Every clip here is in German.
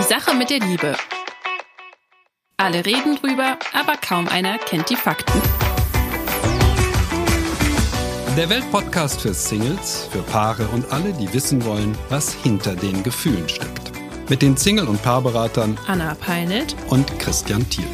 Sache mit der Liebe. Alle reden drüber, aber kaum einer kennt die Fakten. Der Weltpodcast für Singles, für Paare und alle, die wissen wollen, was hinter den Gefühlen steckt. Mit den Single- und Paarberatern Anna Peinelt und Christian Thiel.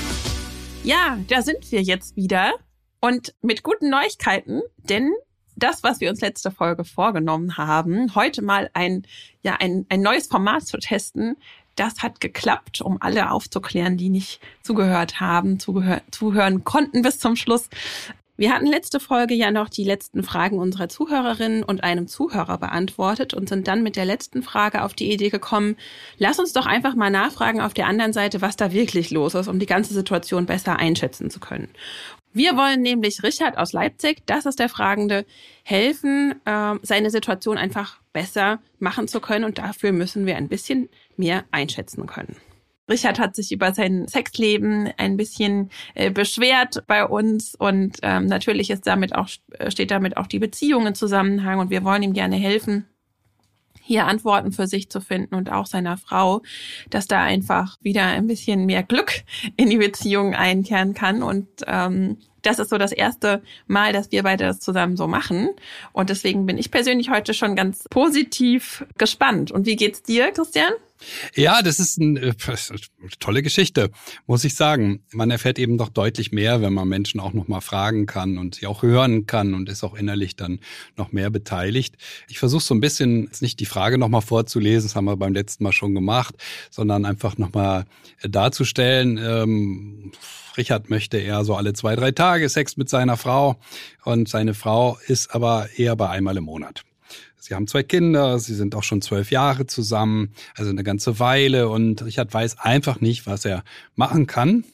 Ja, da sind wir jetzt wieder und mit guten Neuigkeiten, denn das, was wir uns letzte Folge vorgenommen haben, heute mal ein neues Format zu testen, das hat geklappt, um alle aufzuklären, die nicht zugehört haben, zuhören konnten bis zum Schluss. Wir hatten letzte Folge ja noch die letzten Fragen unserer Zuhörerinnen und einem Zuhörer beantwortet und sind dann mit der letzten Frage auf die Idee gekommen, lass uns doch einfach mal nachfragen auf der anderen Seite, was da wirklich los ist, um die ganze Situation besser einschätzen zu können. Wir wollen nämlich Richard aus Leipzig, das ist der Fragende, helfen, seine Situation einfach besser machen zu können und dafür müssen wir ein bisschen mehr einschätzen können. Richard hat sich über sein Sexleben ein bisschen beschwert bei uns und natürlich steht damit auch die Beziehung im Zusammenhang und wir wollen ihm gerne helfen, hier Antworten für sich zu finden und auch seiner Frau, dass da einfach wieder ein bisschen mehr Glück in die Beziehung einkehren kann und das ist so das erste Mal, dass wir beide das zusammen so machen und deswegen bin ich persönlich heute schon ganz positiv gespannt. Und wie geht's dir, Christian? Ja, das ist eine tolle Geschichte, muss ich sagen. Man erfährt eben doch deutlich mehr, wenn man Menschen auch noch mal fragen kann und sie auch hören kann und ist auch innerlich dann noch mehr beteiligt. Ich versuche so ein bisschen, jetzt nicht die Frage noch mal vorzulesen, das haben wir beim letzten Mal schon gemacht, sondern einfach noch mal darzustellen, Richard möchte eher so alle 2-3 Tage Sex mit seiner Frau und seine Frau ist aber eher bei einmal im Monat. Sie haben 2 Kinder, sie sind auch schon 12 Jahre zusammen, also eine ganze Weile und Richard weiß einfach nicht, was er machen kann.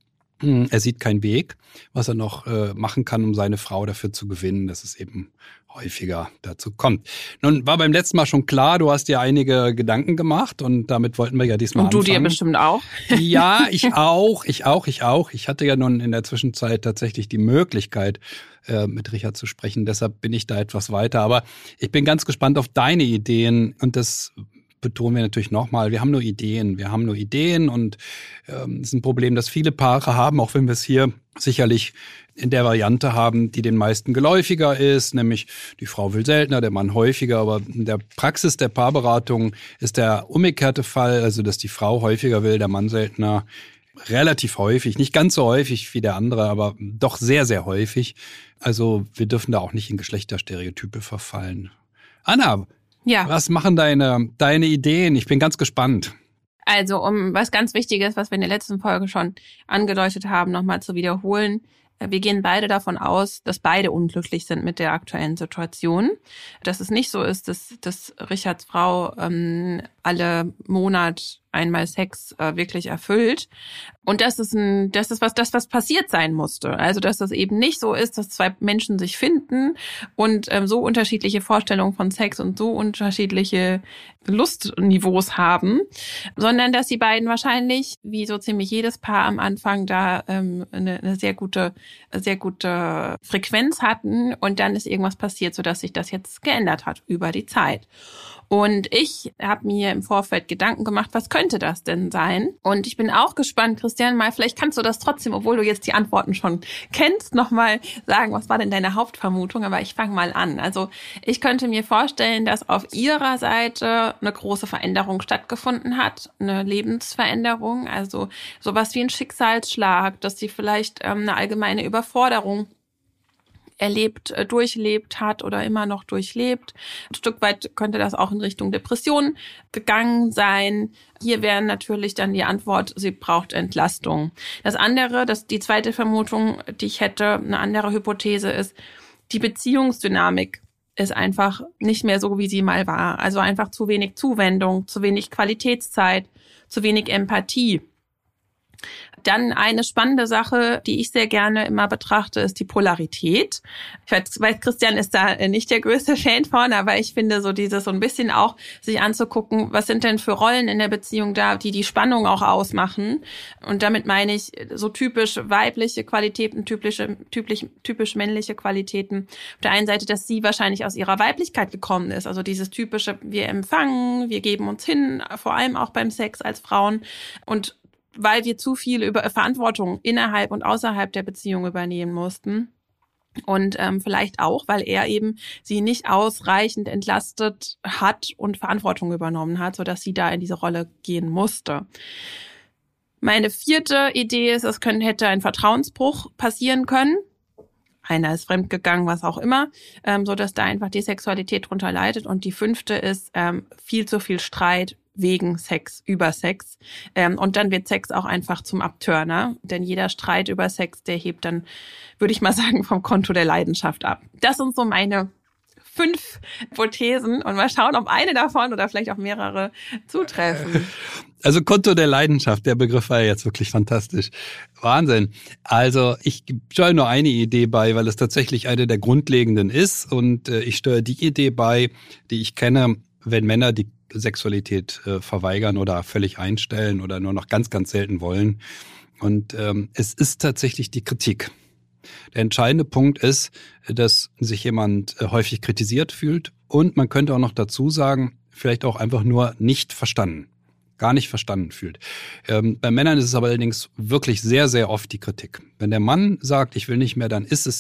Er sieht keinen Weg, was er noch machen kann, um seine Frau dafür zu gewinnen, dass es eben häufiger dazu kommt. Nun war beim letzten Mal schon klar, du hast dir einige Gedanken gemacht und damit wollten wir ja diesmal anfangen. Und du dir bestimmt auch? Ja, ich auch. Ich hatte ja nun in der Zwischenzeit tatsächlich die Möglichkeit, mit Richard zu sprechen. Deshalb bin ich da etwas weiter. Aber ich bin ganz gespannt auf deine Ideen und das betonen wir natürlich nochmal, wir haben nur Ideen und es ist ein Problem, das viele Paare haben, auch wenn wir es hier sicherlich in der Variante haben, die den meisten geläufiger ist, nämlich die Frau will seltener, der Mann häufiger, aber in der Praxis der Paarberatung ist der umgekehrte Fall, also dass die Frau häufiger will, der Mann seltener, relativ häufig, nicht ganz so häufig wie der andere, aber doch sehr, sehr häufig. Also wir dürfen da auch nicht in Geschlechterstereotype verfallen. Anna, ja. Was machen deine Ideen? Ich bin ganz gespannt. Also um was ganz Wichtiges, was wir in der letzten Folge schon angedeutet haben, nochmal zu wiederholen. Wir gehen beide davon aus, dass beide unglücklich sind mit der aktuellen Situation. Dass es nicht so ist, dass Richards Frau alle Monat einmal Sex wirklich erfüllt. Und das ist was passiert sein musste. Also dass das eben nicht so ist, dass 2 Menschen sich finden und so unterschiedliche Vorstellungen von Sex und so unterschiedliche Lustniveaus haben, sondern dass die beiden wahrscheinlich, wie so ziemlich jedes Paar am Anfang, da eine sehr gute Frequenz hatten und dann ist irgendwas passiert, sodass sich das jetzt geändert hat über die Zeit. Und ich habe mir im Vorfeld Gedanken gemacht, was könnte das denn sein? Und ich bin auch gespannt, Christian, vielleicht kannst du das trotzdem, obwohl du jetzt die Antworten schon kennst, nochmal sagen, was war denn deine Hauptvermutung? Aber ich fange mal an. Also ich könnte mir vorstellen, dass auf ihrer Seite eine große Veränderung stattgefunden hat, eine Lebensveränderung, also sowas wie ein Schicksalsschlag, dass sie vielleicht eine allgemeine Überforderung durchlebt hat oder immer noch durchlebt. Ein Stück weit könnte das auch in Richtung Depression gegangen sein. Hier wäre natürlich dann die Antwort, sie braucht Entlastung. Das andere, die zweite Vermutung, die ich hätte, eine andere Hypothese ist, die Beziehungsdynamik ist einfach nicht mehr so, wie sie mal war. Also einfach zu wenig Zuwendung, zu wenig Qualitätszeit, zu wenig Empathie. Dann eine spannende Sache, die ich sehr gerne immer betrachte, ist die Polarität. Ich weiß, Christian ist da nicht der größte Fan von, aber ich finde so dieses so ein bisschen auch sich anzugucken, was sind denn für Rollen in der Beziehung da, die Spannung auch ausmachen. Und damit meine ich so typisch weibliche Qualitäten, typisch männliche Qualitäten. Auf der einen Seite, dass sie wahrscheinlich aus ihrer Weiblichkeit gekommen ist, also dieses typische, wir empfangen, wir geben uns hin, vor allem auch beim Sex als Frauen, und weil wir zu viel über Verantwortung innerhalb und außerhalb der Beziehung übernehmen mussten. Und vielleicht auch, weil er eben sie nicht ausreichend entlastet hat und Verantwortung übernommen hat, sodass sie da in diese Rolle gehen musste. Meine 4. Idee ist, hätte ein Vertrauensbruch passieren können. Einer ist fremdgegangen, was auch immer, so dass da einfach die Sexualität drunter leidet. Und die 5. ist viel zu viel Streit wegen Sex, über Sex. Und dann wird Sex auch einfach zum Abturner. Denn jeder Streit über Sex, der hebt dann, würde ich mal sagen, vom Konto der Leidenschaft ab. Das sind so meine 5 Hypothesen. Und mal schauen, ob eine davon oder vielleicht auch mehrere zutreffen. Also Konto der Leidenschaft, der Begriff war ja jetzt wirklich fantastisch. Wahnsinn. Also ich steuere nur eine Idee bei, weil es tatsächlich eine der grundlegenden ist. Und ich steuere die Idee bei, die ich kenne, wenn Männer die Sexualität verweigern oder völlig einstellen oder nur noch ganz, ganz selten wollen. Und es ist tatsächlich die Kritik. Der entscheidende Punkt ist, dass sich jemand häufig kritisiert fühlt und man könnte auch noch dazu sagen, vielleicht auch einfach nur nicht verstanden, gar nicht verstanden fühlt. Bei Männern ist es aber allerdings wirklich sehr, sehr oft die Kritik. Wenn der Mann sagt, ich will nicht mehr,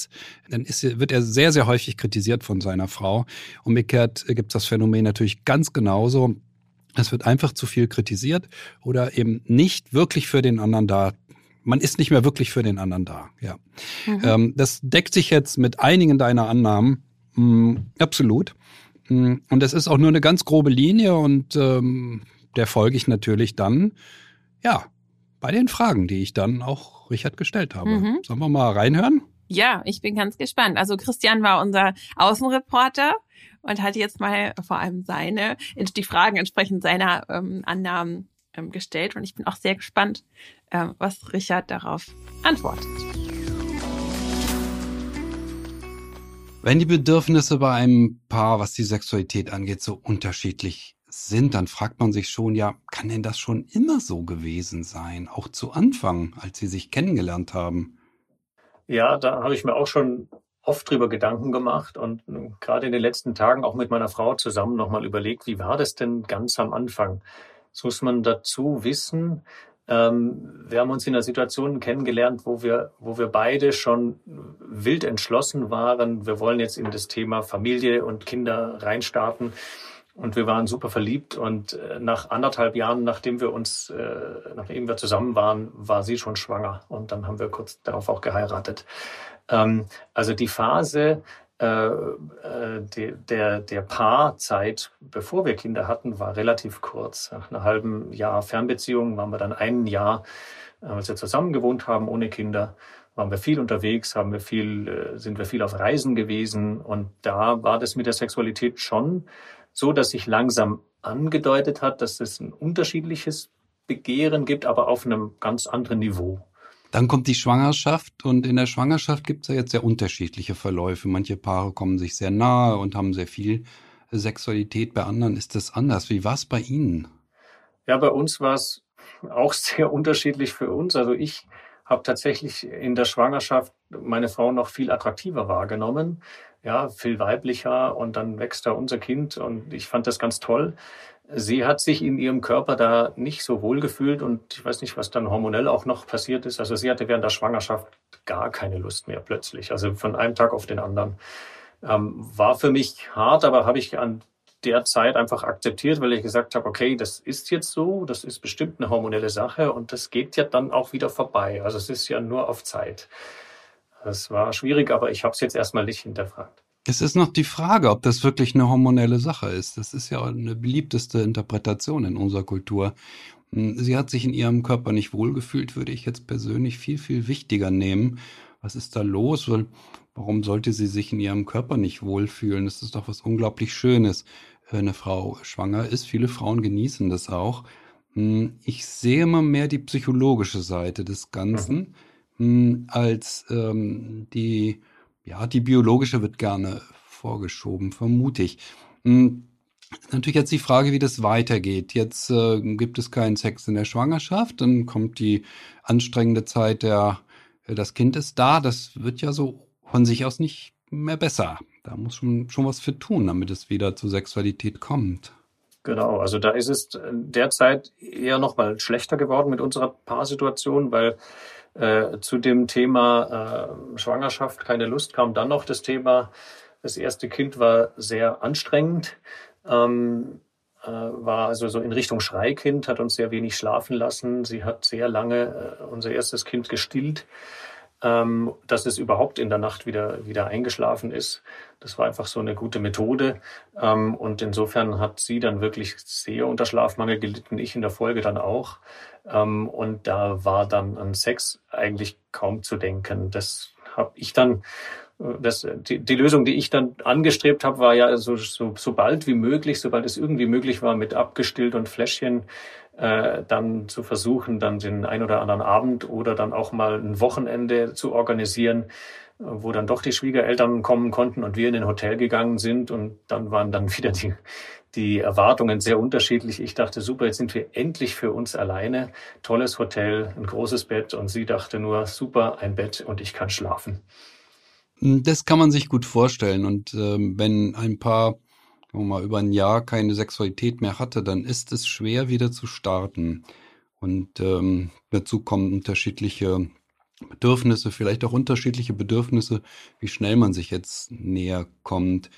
wird er sehr, sehr häufig kritisiert von seiner Frau. Umgekehrt gibt es das Phänomen natürlich ganz genauso. Es wird einfach zu viel kritisiert oder eben nicht wirklich für den anderen da. Man ist nicht mehr wirklich für den anderen da. Ja, das deckt sich jetzt mit einigen deiner Annahmen. Absolut. Und das ist auch nur eine ganz grobe Linie und der folge ich natürlich dann, ja, bei den Fragen, die ich dann auch Richard gestellt habe. Sollen wir mal reinhören? Ja, ich bin ganz gespannt. Also Christian war unser Außenreporter und hat jetzt mal vor allem die Fragen entsprechend seiner Annahmen gestellt. Und ich bin auch sehr gespannt, was Richard darauf antwortet. Wenn die Bedürfnisse bei einem Paar, was die Sexualität angeht, so unterschiedlich sind, dann fragt man sich schon, ja, kann denn das schon immer so gewesen sein? Auch zu Anfang, als sie sich kennengelernt haben? Ja, da habe ich mir auch schon oft drüber Gedanken gemacht und gerade in den letzten Tagen auch mit meiner Frau zusammen nochmal überlegt, wie war das denn ganz am Anfang? Das muss man dazu wissen. Wir haben uns in einer Situation kennengelernt, wo wir beide schon wild entschlossen waren. Wir wollen jetzt in das Thema Familie und Kinder reinstarten. Und wir waren super verliebt. Und nach 1,5 Jahren, nachdem wir zusammen waren, war sie schon schwanger. Und dann haben wir kurz darauf auch geheiratet. Also die Phase der Paarzeit, bevor wir Kinder hatten, war relativ kurz. Nach einem halben Jahr Fernbeziehung waren wir dann 1 Jahr, als wir zusammen gewohnt haben, ohne Kinder, waren wir viel unterwegs, sind wir viel auf Reisen gewesen. Und da war das mit der Sexualität schon so, dass sich langsam angedeutet hat, dass es ein unterschiedliches Begehren gibt, aber auf einem ganz anderen Niveau. Dann kommt die Schwangerschaft und in der Schwangerschaft gibt es ja jetzt sehr unterschiedliche Verläufe. Manche Paare kommen sich sehr nahe und haben sehr viel Sexualität. Bei anderen ist das anders. Wie war es bei Ihnen? Ja, bei uns war es auch sehr unterschiedlich für uns. Also ich habe tatsächlich in der Schwangerschaft meine Frau noch viel attraktiver wahrgenommen. Ja, viel weiblicher und dann wächst da unser Kind und ich fand das ganz toll. Sie hat sich in ihrem Körper da nicht so wohl gefühlt und ich weiß nicht, was dann hormonell auch noch passiert ist. Also sie hatte während der Schwangerschaft gar keine Lust mehr plötzlich, also von einem Tag auf den anderen. War für mich hart, aber habe ich an der Zeit einfach akzeptiert, weil ich gesagt habe, okay, das ist jetzt so, das ist bestimmt eine hormonelle Sache und das geht ja dann auch wieder vorbei. Also es ist ja nur auf Zeit. Das war schwierig, aber ich habe es jetzt erstmal nicht hinterfragt. Es ist noch die Frage, ob das wirklich eine hormonelle Sache ist. Das ist ja eine beliebteste Interpretation in unserer Kultur. Sie hat sich in ihrem Körper nicht wohlgefühlt, würde ich jetzt persönlich viel, viel wichtiger nehmen. Was ist da los? Warum sollte sie sich in ihrem Körper nicht wohlfühlen? Das ist doch was unglaublich Schönes, wenn eine Frau schwanger ist. Viele Frauen genießen das auch. Ich sehe immer mehr die psychologische Seite des Ganzen, als die biologische wird gerne vorgeschoben, vermute ich. Natürlich jetzt die Frage, wie das weitergeht. Jetzt gibt es keinen Sex in der Schwangerschaft, dann kommt die anstrengende Zeit, das Kind ist da. Das wird ja so von sich aus nicht mehr besser. Da muss schon was für tun, damit es wieder zur Sexualität kommt. Genau, also da ist es derzeit eher noch mal schlechter geworden mit unserer Paarsituation, weil zu dem Thema Schwangerschaft keine Lust kam dann noch das Thema, das erste Kind war sehr anstrengend, war also so in Richtung Schreikind, hat uns sehr wenig schlafen lassen. Sie hat sehr lange unser erstes Kind gestillt, dass es überhaupt in der Nacht wieder eingeschlafen ist. Das war einfach so eine gute Methode. Und insofern hat sie dann wirklich sehr unter Schlafmangel gelitten, ich in der Folge dann auch. Und da war dann an Sex eigentlich kaum zu denken. Das habe ich dann, die Lösung, die ich dann angestrebt habe, war ja so bald wie möglich, sobald es irgendwie möglich war, mit abgestillt und Fläschchen dann zu versuchen, dann den ein oder anderen Abend oder dann auch mal ein Wochenende zu organisieren, wo dann doch die Schwiegereltern kommen konnten und wir in ein Hotel gegangen sind. Und dann waren dann wieder die Erwartungen sehr unterschiedlich. Ich dachte, super, jetzt sind wir endlich für uns alleine. Tolles Hotel, ein großes Bett. Und sie dachte nur, super, ein Bett und ich kann schlafen. Das kann man sich gut vorstellen. Und wenn ein Paar mal über ein Jahr keine Sexualität mehr hatte, dann ist es schwer wieder zu starten. Und dazu kommen unterschiedliche Bedürfnisse, vielleicht auch unterschiedliche Bedürfnisse, wie schnell man sich jetzt näher kommt.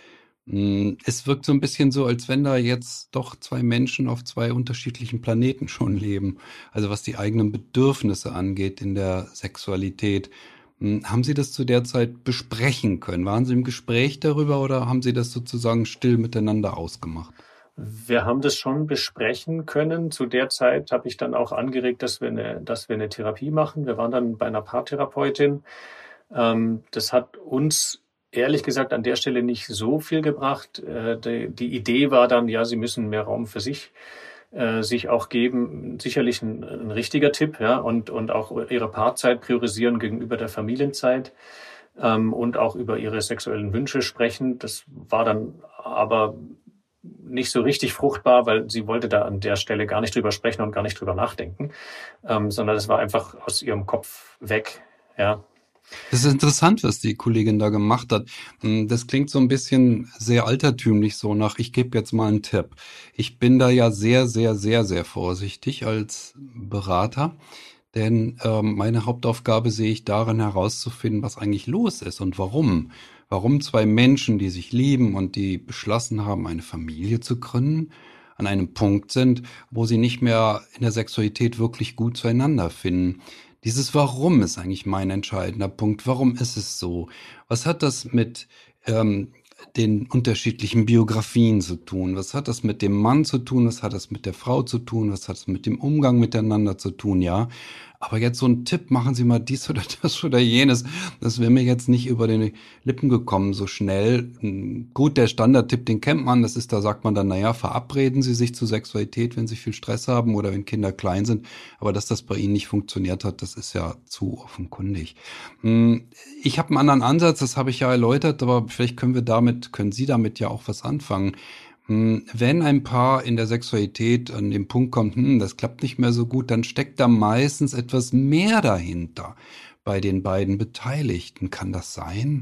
Es wirkt so ein bisschen so, als wenn da jetzt doch zwei Menschen auf zwei unterschiedlichen Planeten schon leben. Also was die eigenen Bedürfnisse angeht in der Sexualität. Haben Sie das zu der Zeit besprechen können? Waren Sie im Gespräch darüber oder haben Sie das sozusagen still miteinander ausgemacht? Wir haben das schon besprechen können. Zu der Zeit habe ich dann auch angeregt, dass wir eine Therapie machen. Wir waren dann bei einer Paartherapeutin. Das hat uns ehrlich gesagt an der Stelle nicht so viel gebracht. Die Idee war dann, ja, Sie müssen mehr Raum für sich auch geben. Sicherlich ein richtiger Tipp, ja, und auch Ihre Paarzeit priorisieren gegenüber der Familienzeit. Und auch über ihre sexuellen Wünsche sprechen. Das war dann aber nicht so richtig fruchtbar, weil sie wollte da an der Stelle gar nicht drüber sprechen und gar nicht drüber nachdenken, sondern es war einfach aus ihrem Kopf weg, ja. Das ist interessant, was die Kollegin da gemacht hat. Das klingt so ein bisschen sehr altertümlich, so nach, ich gebe jetzt mal einen Tipp. Ich bin da ja sehr, sehr, sehr, sehr vorsichtig als Berater, denn meine Hauptaufgabe sehe ich darin herauszufinden, was eigentlich los ist und warum. Warum zwei Menschen, die sich lieben und die beschlossen haben, eine Familie zu gründen, an einem Punkt sind, wo sie nicht mehr in der Sexualität wirklich gut zueinander finden. Dieses Warum ist eigentlich mein entscheidender Punkt. Warum ist es so? Was hat das mit den unterschiedlichen Biografien zu tun? Was hat das mit dem Mann zu tun? Was hat das mit der Frau zu tun? Was hat es mit dem Umgang miteinander zu tun? Ja, aber jetzt so ein Tipp, machen Sie mal dies oder das oder jenes. Das wäre mir jetzt nicht über die Lippen gekommen so schnell. Gut, der Standardtipp, den kennt man. Das ist, da sagt man dann, naja, verabreden Sie sich zur Sexualität, wenn Sie viel Stress haben oder wenn Kinder klein sind. Aber dass das bei Ihnen nicht funktioniert hat, das ist ja zu offenkundig. Ich habe einen anderen Ansatz, das habe ich ja erläutert, aber vielleicht können Sie damit ja auch was anfangen. Wenn ein Paar in der Sexualität an den Punkt kommt, das klappt nicht mehr so gut, dann steckt da meistens etwas mehr dahinter bei den beiden Beteiligten. Kann das sein?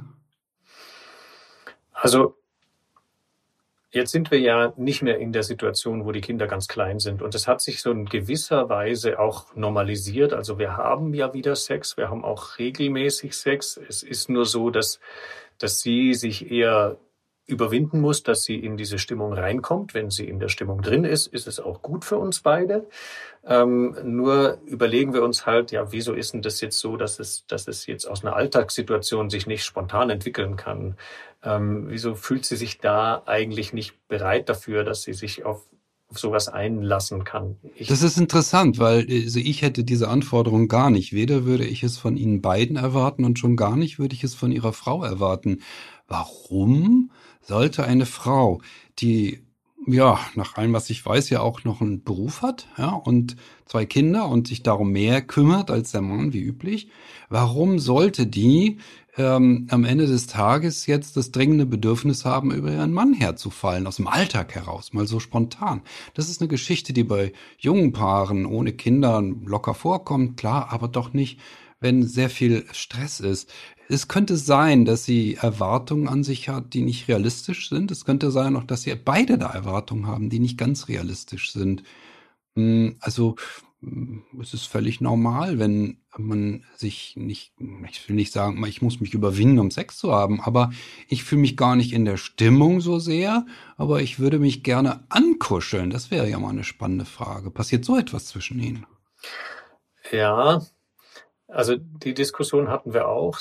Also jetzt sind wir ja nicht mehr in der Situation, wo die Kinder ganz klein sind. Und es hat sich so in gewisser Weise auch normalisiert. Also wir haben ja wieder Sex, wir haben auch regelmäßig Sex. Es ist nur so, dass sie sich eher überwinden muss, dass sie in diese Stimmung reinkommt. Wenn sie in der Stimmung drin ist, ist es auch gut für uns beide. Nur überlegen wir uns halt, ja, wieso ist denn das jetzt so, dass es jetzt aus einer Alltagssituation sich nicht spontan entwickeln kann? Wieso fühlt sie sich da eigentlich nicht bereit dafür, dass sie sich auf sowas einlassen kann? Das ist interessant, weil also ich hätte diese Anforderung gar nicht. Weder würde ich es von Ihnen beiden erwarten und schon gar nicht würde ich es von Ihrer Frau erwarten. Warum sollte eine Frau, die ja, nach allem, was ich weiß, ja auch noch einen Beruf hat, ja, und 2 Kinder und sich darum mehr kümmert als der Mann, wie üblich. Warum sollte die am Ende des Tages jetzt das dringende Bedürfnis haben, über ihren Mann herzufallen, aus dem Alltag heraus, mal so spontan? Das ist eine Geschichte, die bei jungen Paaren ohne Kinder locker vorkommt, klar, aber doch nicht, wenn sehr viel Stress ist. Es könnte sein, dass sie Erwartungen an sich hat, die nicht realistisch sind. Es könnte sein auch, dass sie beide da Erwartungen haben, die nicht ganz realistisch sind. Also es ist völlig normal, wenn man sich nicht, ich will nicht sagen, ich muss mich überwinden, um Sex zu haben, aber ich fühle mich gar nicht in der Stimmung so sehr, aber ich würde mich gerne ankuscheln. Das wäre ja mal eine spannende Frage. Passiert so etwas zwischen Ihnen? Ja, also die Diskussion hatten wir auch.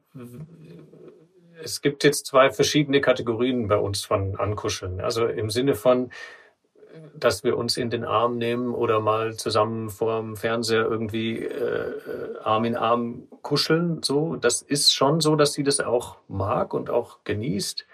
Es gibt jetzt 2 verschiedene Kategorien bei uns von Ankuscheln. Also im Sinne von, dass wir uns in den Arm nehmen oder mal zusammen vor dem Fernseher irgendwie Arm in Arm kuscheln. So, das ist schon so, dass sie das auch mag und auch genießt.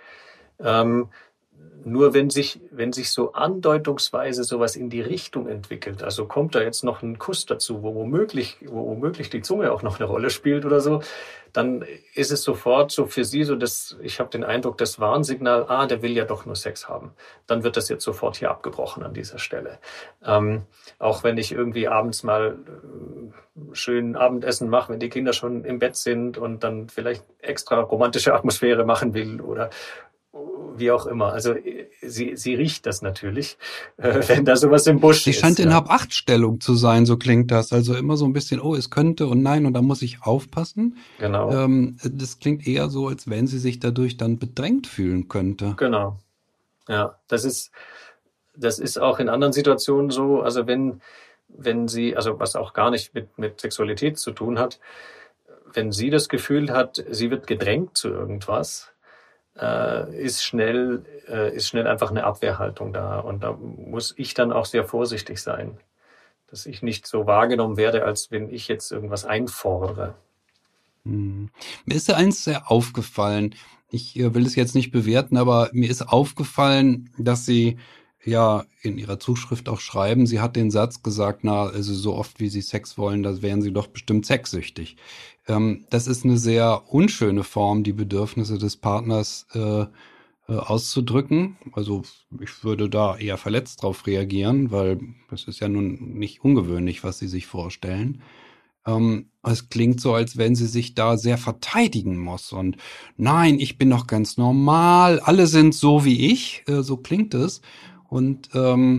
Nur wenn sich so andeutungsweise sowas in die Richtung entwickelt, also kommt da jetzt noch ein Kuss dazu, wo womöglich die Zunge auch noch eine Rolle spielt oder so, dann ist es sofort so für sie so, dass ich habe den Eindruck, das Warnsignal, der will ja doch nur Sex haben. Dann wird das jetzt sofort hier abgebrochen an dieser Stelle. Auch wenn ich irgendwie abends mal schön Abendessen mache, wenn die Kinder schon im Bett sind und dann vielleicht extra romantische Atmosphäre machen will oder wie auch immer. Also sie riecht das natürlich, wenn da sowas im Busch ist. Sie scheint in Hab-Acht-Stellung zu sein, so klingt das. Also immer so ein bisschen, es könnte und nein, und da muss ich aufpassen. Genau. Das klingt eher so, als wenn sie sich dadurch dann bedrängt fühlen könnte. Genau. Ja, das ist auch in anderen Situationen so. Also wenn sie, also was auch gar nicht mit Sexualität zu tun hat, wenn sie das Gefühl hat, sie wird gedrängt zu irgendwas, ist schnell einfach eine Abwehrhaltung da. Und da muss ich dann auch sehr vorsichtig sein, dass ich nicht so wahrgenommen werde, als wenn ich jetzt irgendwas einfordere. Mir ist ja eins sehr aufgefallen. Ich will es jetzt nicht bewerten, aber mir ist aufgefallen, dass Sie ja in Ihrer Zuschrift auch schreiben, sie hat den Satz gesagt, also so oft wie Sie Sex wollen, da wären Sie doch bestimmt sexsüchtig. Das ist eine sehr unschöne Form, die Bedürfnisse des Partners auszudrücken. Also ich würde da eher verletzt drauf reagieren, weil das ist ja nun nicht ungewöhnlich, was Sie sich vorstellen. Es klingt so, als wenn sie sich da sehr verteidigen muss. Und nein, ich bin doch ganz normal, alle sind so wie ich, so klingt es. Und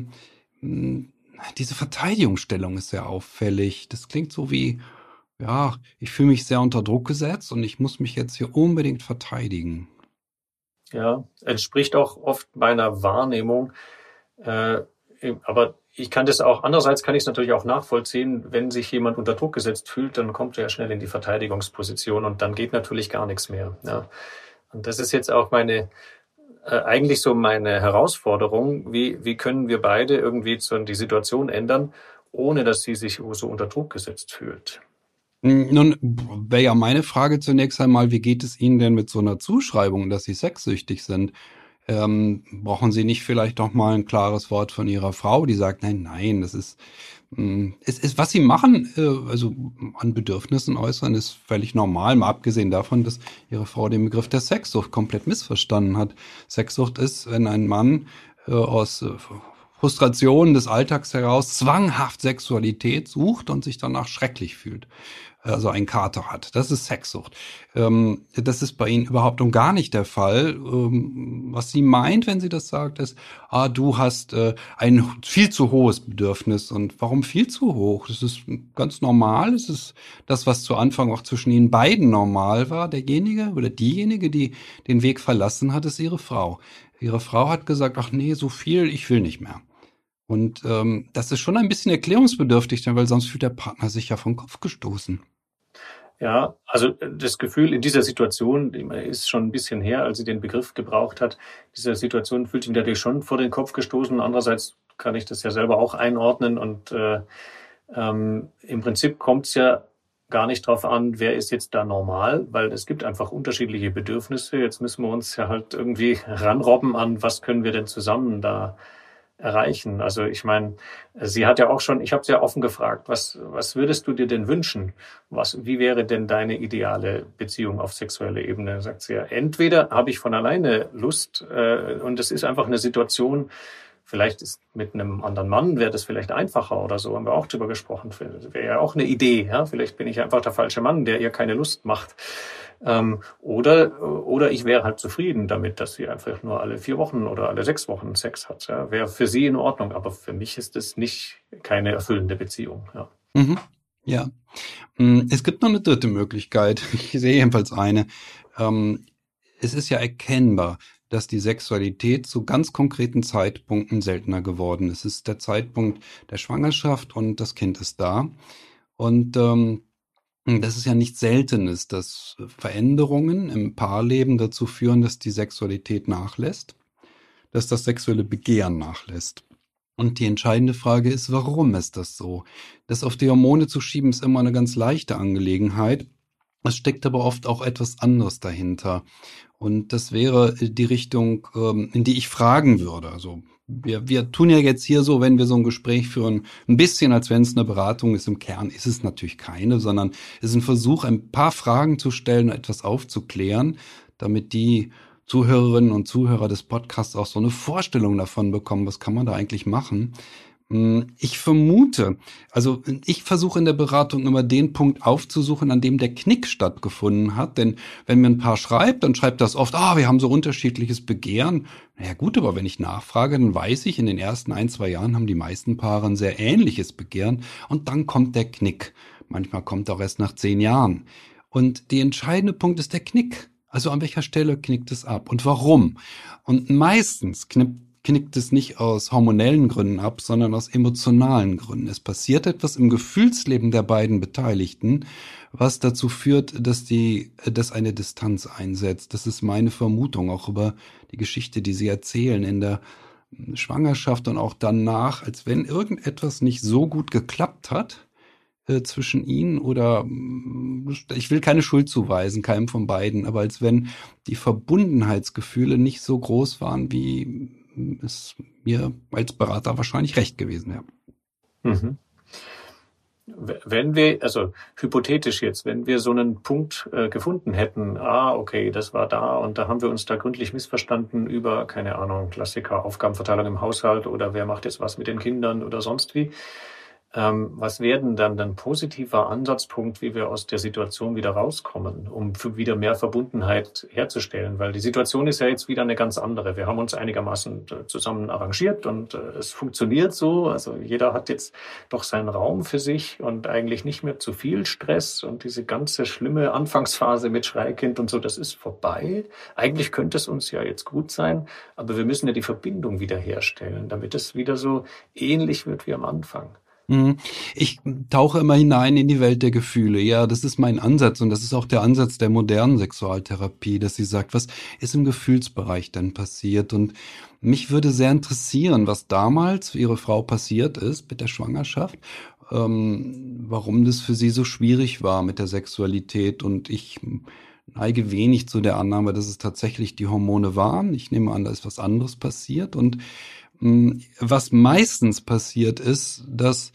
diese Verteidigungsstellung ist sehr auffällig. Das klingt so wie, ja, ich fühle mich sehr unter Druck gesetzt und ich muss mich jetzt hier unbedingt verteidigen. Ja, entspricht auch oft meiner Wahrnehmung. Aber ich kann das auch, andererseits kann ich es natürlich auch nachvollziehen, wenn sich jemand unter Druck gesetzt fühlt, dann kommt er ja schnell in die Verteidigungsposition und dann geht natürlich gar nichts mehr. Ja. Und das ist jetzt auch eigentlich so meine Herausforderung, wie können wir beide irgendwie die Situation ändern, ohne dass sie sich so unter Druck gesetzt fühlt. Nun wäre ja meine Frage zunächst einmal, wie geht es Ihnen denn mit so einer Zuschreibung, dass Sie sexsüchtig sind? Brauchen Sie nicht vielleicht doch mal ein klares Wort von Ihrer Frau, die sagt, nein, das ist, was Sie machen, also an Bedürfnissen äußern, ist völlig normal, mal abgesehen davon, dass Ihre Frau den Begriff der Sexsucht komplett missverstanden hat. Sexsucht ist, wenn ein Mann aus Frustrationen des Alltags heraus zwanghaft Sexualität sucht und sich danach schrecklich fühlt. Also einen Kater hat. Das ist Sexsucht. Das ist bei Ihnen überhaupt und gar nicht der Fall. Was sie meint, wenn sie das sagt, ist, du hast ein viel zu hohes Bedürfnis. Und warum viel zu hoch? Das ist ganz normal. Es ist das, was zu Anfang auch zwischen Ihnen beiden normal war. Derjenige oder diejenige, die den Weg verlassen hat, ist Ihre Frau. Ihre Frau hat gesagt, ach nee, so viel, ich will nicht mehr. Und das ist schon ein bisschen erklärungsbedürftig, weil sonst fühlt der Partner sich ja vom Kopf gestoßen. Ja, also das Gefühl in dieser Situation, ist schon ein bisschen her, als sie den Begriff gebraucht hat, diese Situation fühlt sich natürlich schon vor den Kopf gestoßen. Andererseits kann ich das ja selber auch einordnen und im Prinzip kommt es ja gar nicht drauf an, wer ist jetzt da normal, weil es gibt einfach unterschiedliche Bedürfnisse. Jetzt müssen wir uns ja halt irgendwie ranrobben an, was können wir denn zusammen da erreichen. Also ich meine, sie hat ja auch schon, ich habe sie ja offen gefragt, was würdest du dir denn wünschen? Wie wäre denn deine ideale Beziehung auf sexueller Ebene? Da sagt sie ja, entweder habe ich von alleine Lust und es ist einfach eine Situation, vielleicht ist mit einem anderen Mann wäre das vielleicht einfacher oder so, haben wir auch drüber gesprochen. Das wäre ja auch eine Idee, ja. Vielleicht bin ich einfach der falsche Mann, der ihr keine Lust macht. Oder ich wäre halt zufrieden damit, dass sie einfach nur alle 4 Wochen oder alle 6 Wochen Sex hat. Ja. Wäre für sie in Ordnung, aber für mich ist es keine erfüllende Beziehung. Ja. Mhm. Ja. Es gibt noch eine dritte Möglichkeit. Ich sehe jedenfalls eine. Es ist ja erkennbar, dass die Sexualität zu ganz konkreten Zeitpunkten seltener geworden ist. Es ist der Zeitpunkt der Schwangerschaft und das Kind ist da. Und das ist ja nichts Seltenes, dass Veränderungen im Paarleben dazu führen, dass die Sexualität nachlässt, dass das sexuelle Begehren nachlässt. Und die entscheidende Frage ist, warum ist das so? Das auf die Hormone zu schieben, ist immer eine ganz leichte Angelegenheit. Es steckt aber oft auch etwas anderes dahinter. Und das wäre die Richtung, in die ich fragen würde. Also wir tun ja jetzt hier so, wenn wir so ein Gespräch führen, ein bisschen, als wenn es eine Beratung ist. Im Kern ist es natürlich keine, sondern es ist ein Versuch, ein paar Fragen zu stellen, etwas aufzuklären, damit die Zuhörerinnen und Zuhörer des Podcasts auch so eine Vorstellung davon bekommen, was kann man da eigentlich machen. Ich vermute, also ich versuche in der Beratung immer den Punkt aufzusuchen, an dem der Knick stattgefunden hat. Denn wenn mir ein Paar schreibt, dann schreibt das oft, wir haben so unterschiedliches Begehren. Naja gut, aber wenn ich nachfrage, dann weiß ich, in den ersten 1-2 Jahren haben die meisten Paare ein sehr ähnliches Begehren. Und dann kommt der Knick. Manchmal kommt er auch erst nach 10 Jahren. Und der entscheidende Punkt ist der Knick. Also an welcher Stelle knickt es ab und warum? Und meistens knickt es nicht aus hormonellen Gründen ab, sondern aus emotionalen Gründen. Es passiert etwas im Gefühlsleben der beiden Beteiligten, was dazu führt, dass eine Distanz einsetzt. Das ist meine Vermutung, auch über die Geschichte, die Sie erzählen in der Schwangerschaft und auch danach, als wenn irgendetwas nicht so gut geklappt hat zwischen ihnen oder ich will keine Schuld zuweisen, keinem von beiden, aber als wenn die Verbundenheitsgefühle nicht so groß waren, wie es mir als Berater wahrscheinlich recht gewesen wäre. Mhm. Wenn wir, also hypothetisch jetzt, wenn wir so einen Punkt gefunden hätten, okay, das war da und da haben wir uns da gründlich missverstanden über, keine Ahnung, Klassiker, Aufgabenverteilung im Haushalt oder wer macht jetzt was mit den Kindern oder sonst wie. Was wäre denn dann ein positiver Ansatzpunkt, wie wir aus der Situation wieder rauskommen, um wieder mehr Verbundenheit herzustellen? Weil die Situation ist ja jetzt wieder eine ganz andere. Wir haben uns einigermaßen zusammen arrangiert und es funktioniert so. Also jeder hat jetzt doch seinen Raum für sich und eigentlich nicht mehr zu viel Stress und diese ganze schlimme Anfangsphase mit Schreikind und so, das ist vorbei. Eigentlich könnte es uns ja jetzt gut sein, aber wir müssen ja die Verbindung wieder herstellen, damit es wieder so ähnlich wird wie am Anfang. Ich tauche immer hinein in die Welt der Gefühle. Ja, das ist mein Ansatz und das ist auch der Ansatz der modernen Sexualtherapie, dass sie sagt, was ist im Gefühlsbereich denn passiert? Und mich würde sehr interessieren, was damals für Ihre Frau passiert ist mit der Schwangerschaft, warum das für sie so schwierig war mit der Sexualität. Und ich neige wenig zu der Annahme, dass es tatsächlich die Hormone waren. Ich nehme an, da ist was anderes passiert. Und was meistens passiert ist, dass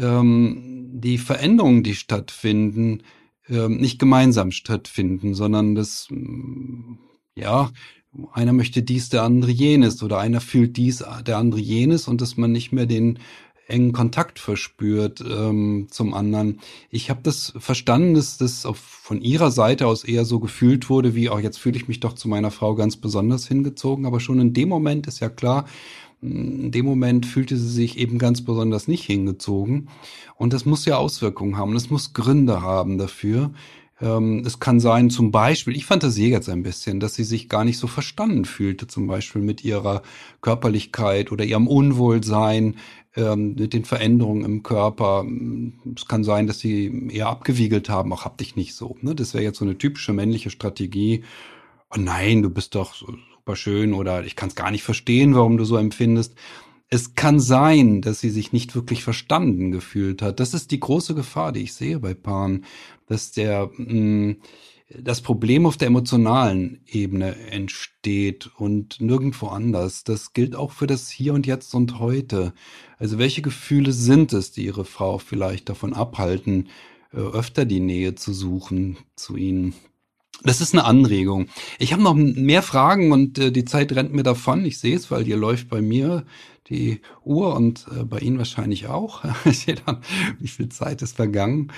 die Veränderungen, die stattfinden, nicht gemeinsam stattfinden, sondern dass einer möchte dies, der andere jenes oder einer fühlt dies, der andere jenes und dass man nicht mehr den engen Kontakt verspürt zum anderen. Ich habe das verstanden, dass das von ihrer Seite aus eher so gefühlt wurde, wie jetzt fühle ich mich doch zu meiner Frau ganz besonders hingezogen, aber schon in dem Moment ist ja klar, in dem Moment fühlte sie sich eben ganz besonders nicht hingezogen. Und das muss ja Auswirkungen haben. Das muss Gründe haben dafür. Es kann sein, zum Beispiel, ich fantasiere jetzt ein bisschen, dass sie sich gar nicht so verstanden fühlte, zum Beispiel mit ihrer Körperlichkeit oder ihrem Unwohlsein, mit den Veränderungen im Körper. Es kann sein, dass sie eher abgewiegelt haben, auch hab dich nicht so. Ne? Das wäre jetzt so eine typische männliche Strategie. Oh nein, du bist doch so super schön oder ich kann es gar nicht verstehen, warum du so empfindest. Es kann sein, dass sie sich nicht wirklich verstanden gefühlt hat. Das ist die große Gefahr, die ich sehe bei Paaren, dass das Problem auf der emotionalen Ebene entsteht und nirgendwo anders. Das gilt auch für das Hier und Jetzt und heute. Also welche Gefühle sind es, die Ihre Frau vielleicht davon abhalten, öfter die Nähe zu suchen zu Ihnen? Das ist eine Anregung. Ich habe noch mehr Fragen und die Zeit rennt mir davon. Ich sehe es, weil hier läuft bei mir die Uhr und bei Ihnen wahrscheinlich auch. Ich sehe dann, wie viel Zeit ist vergangen.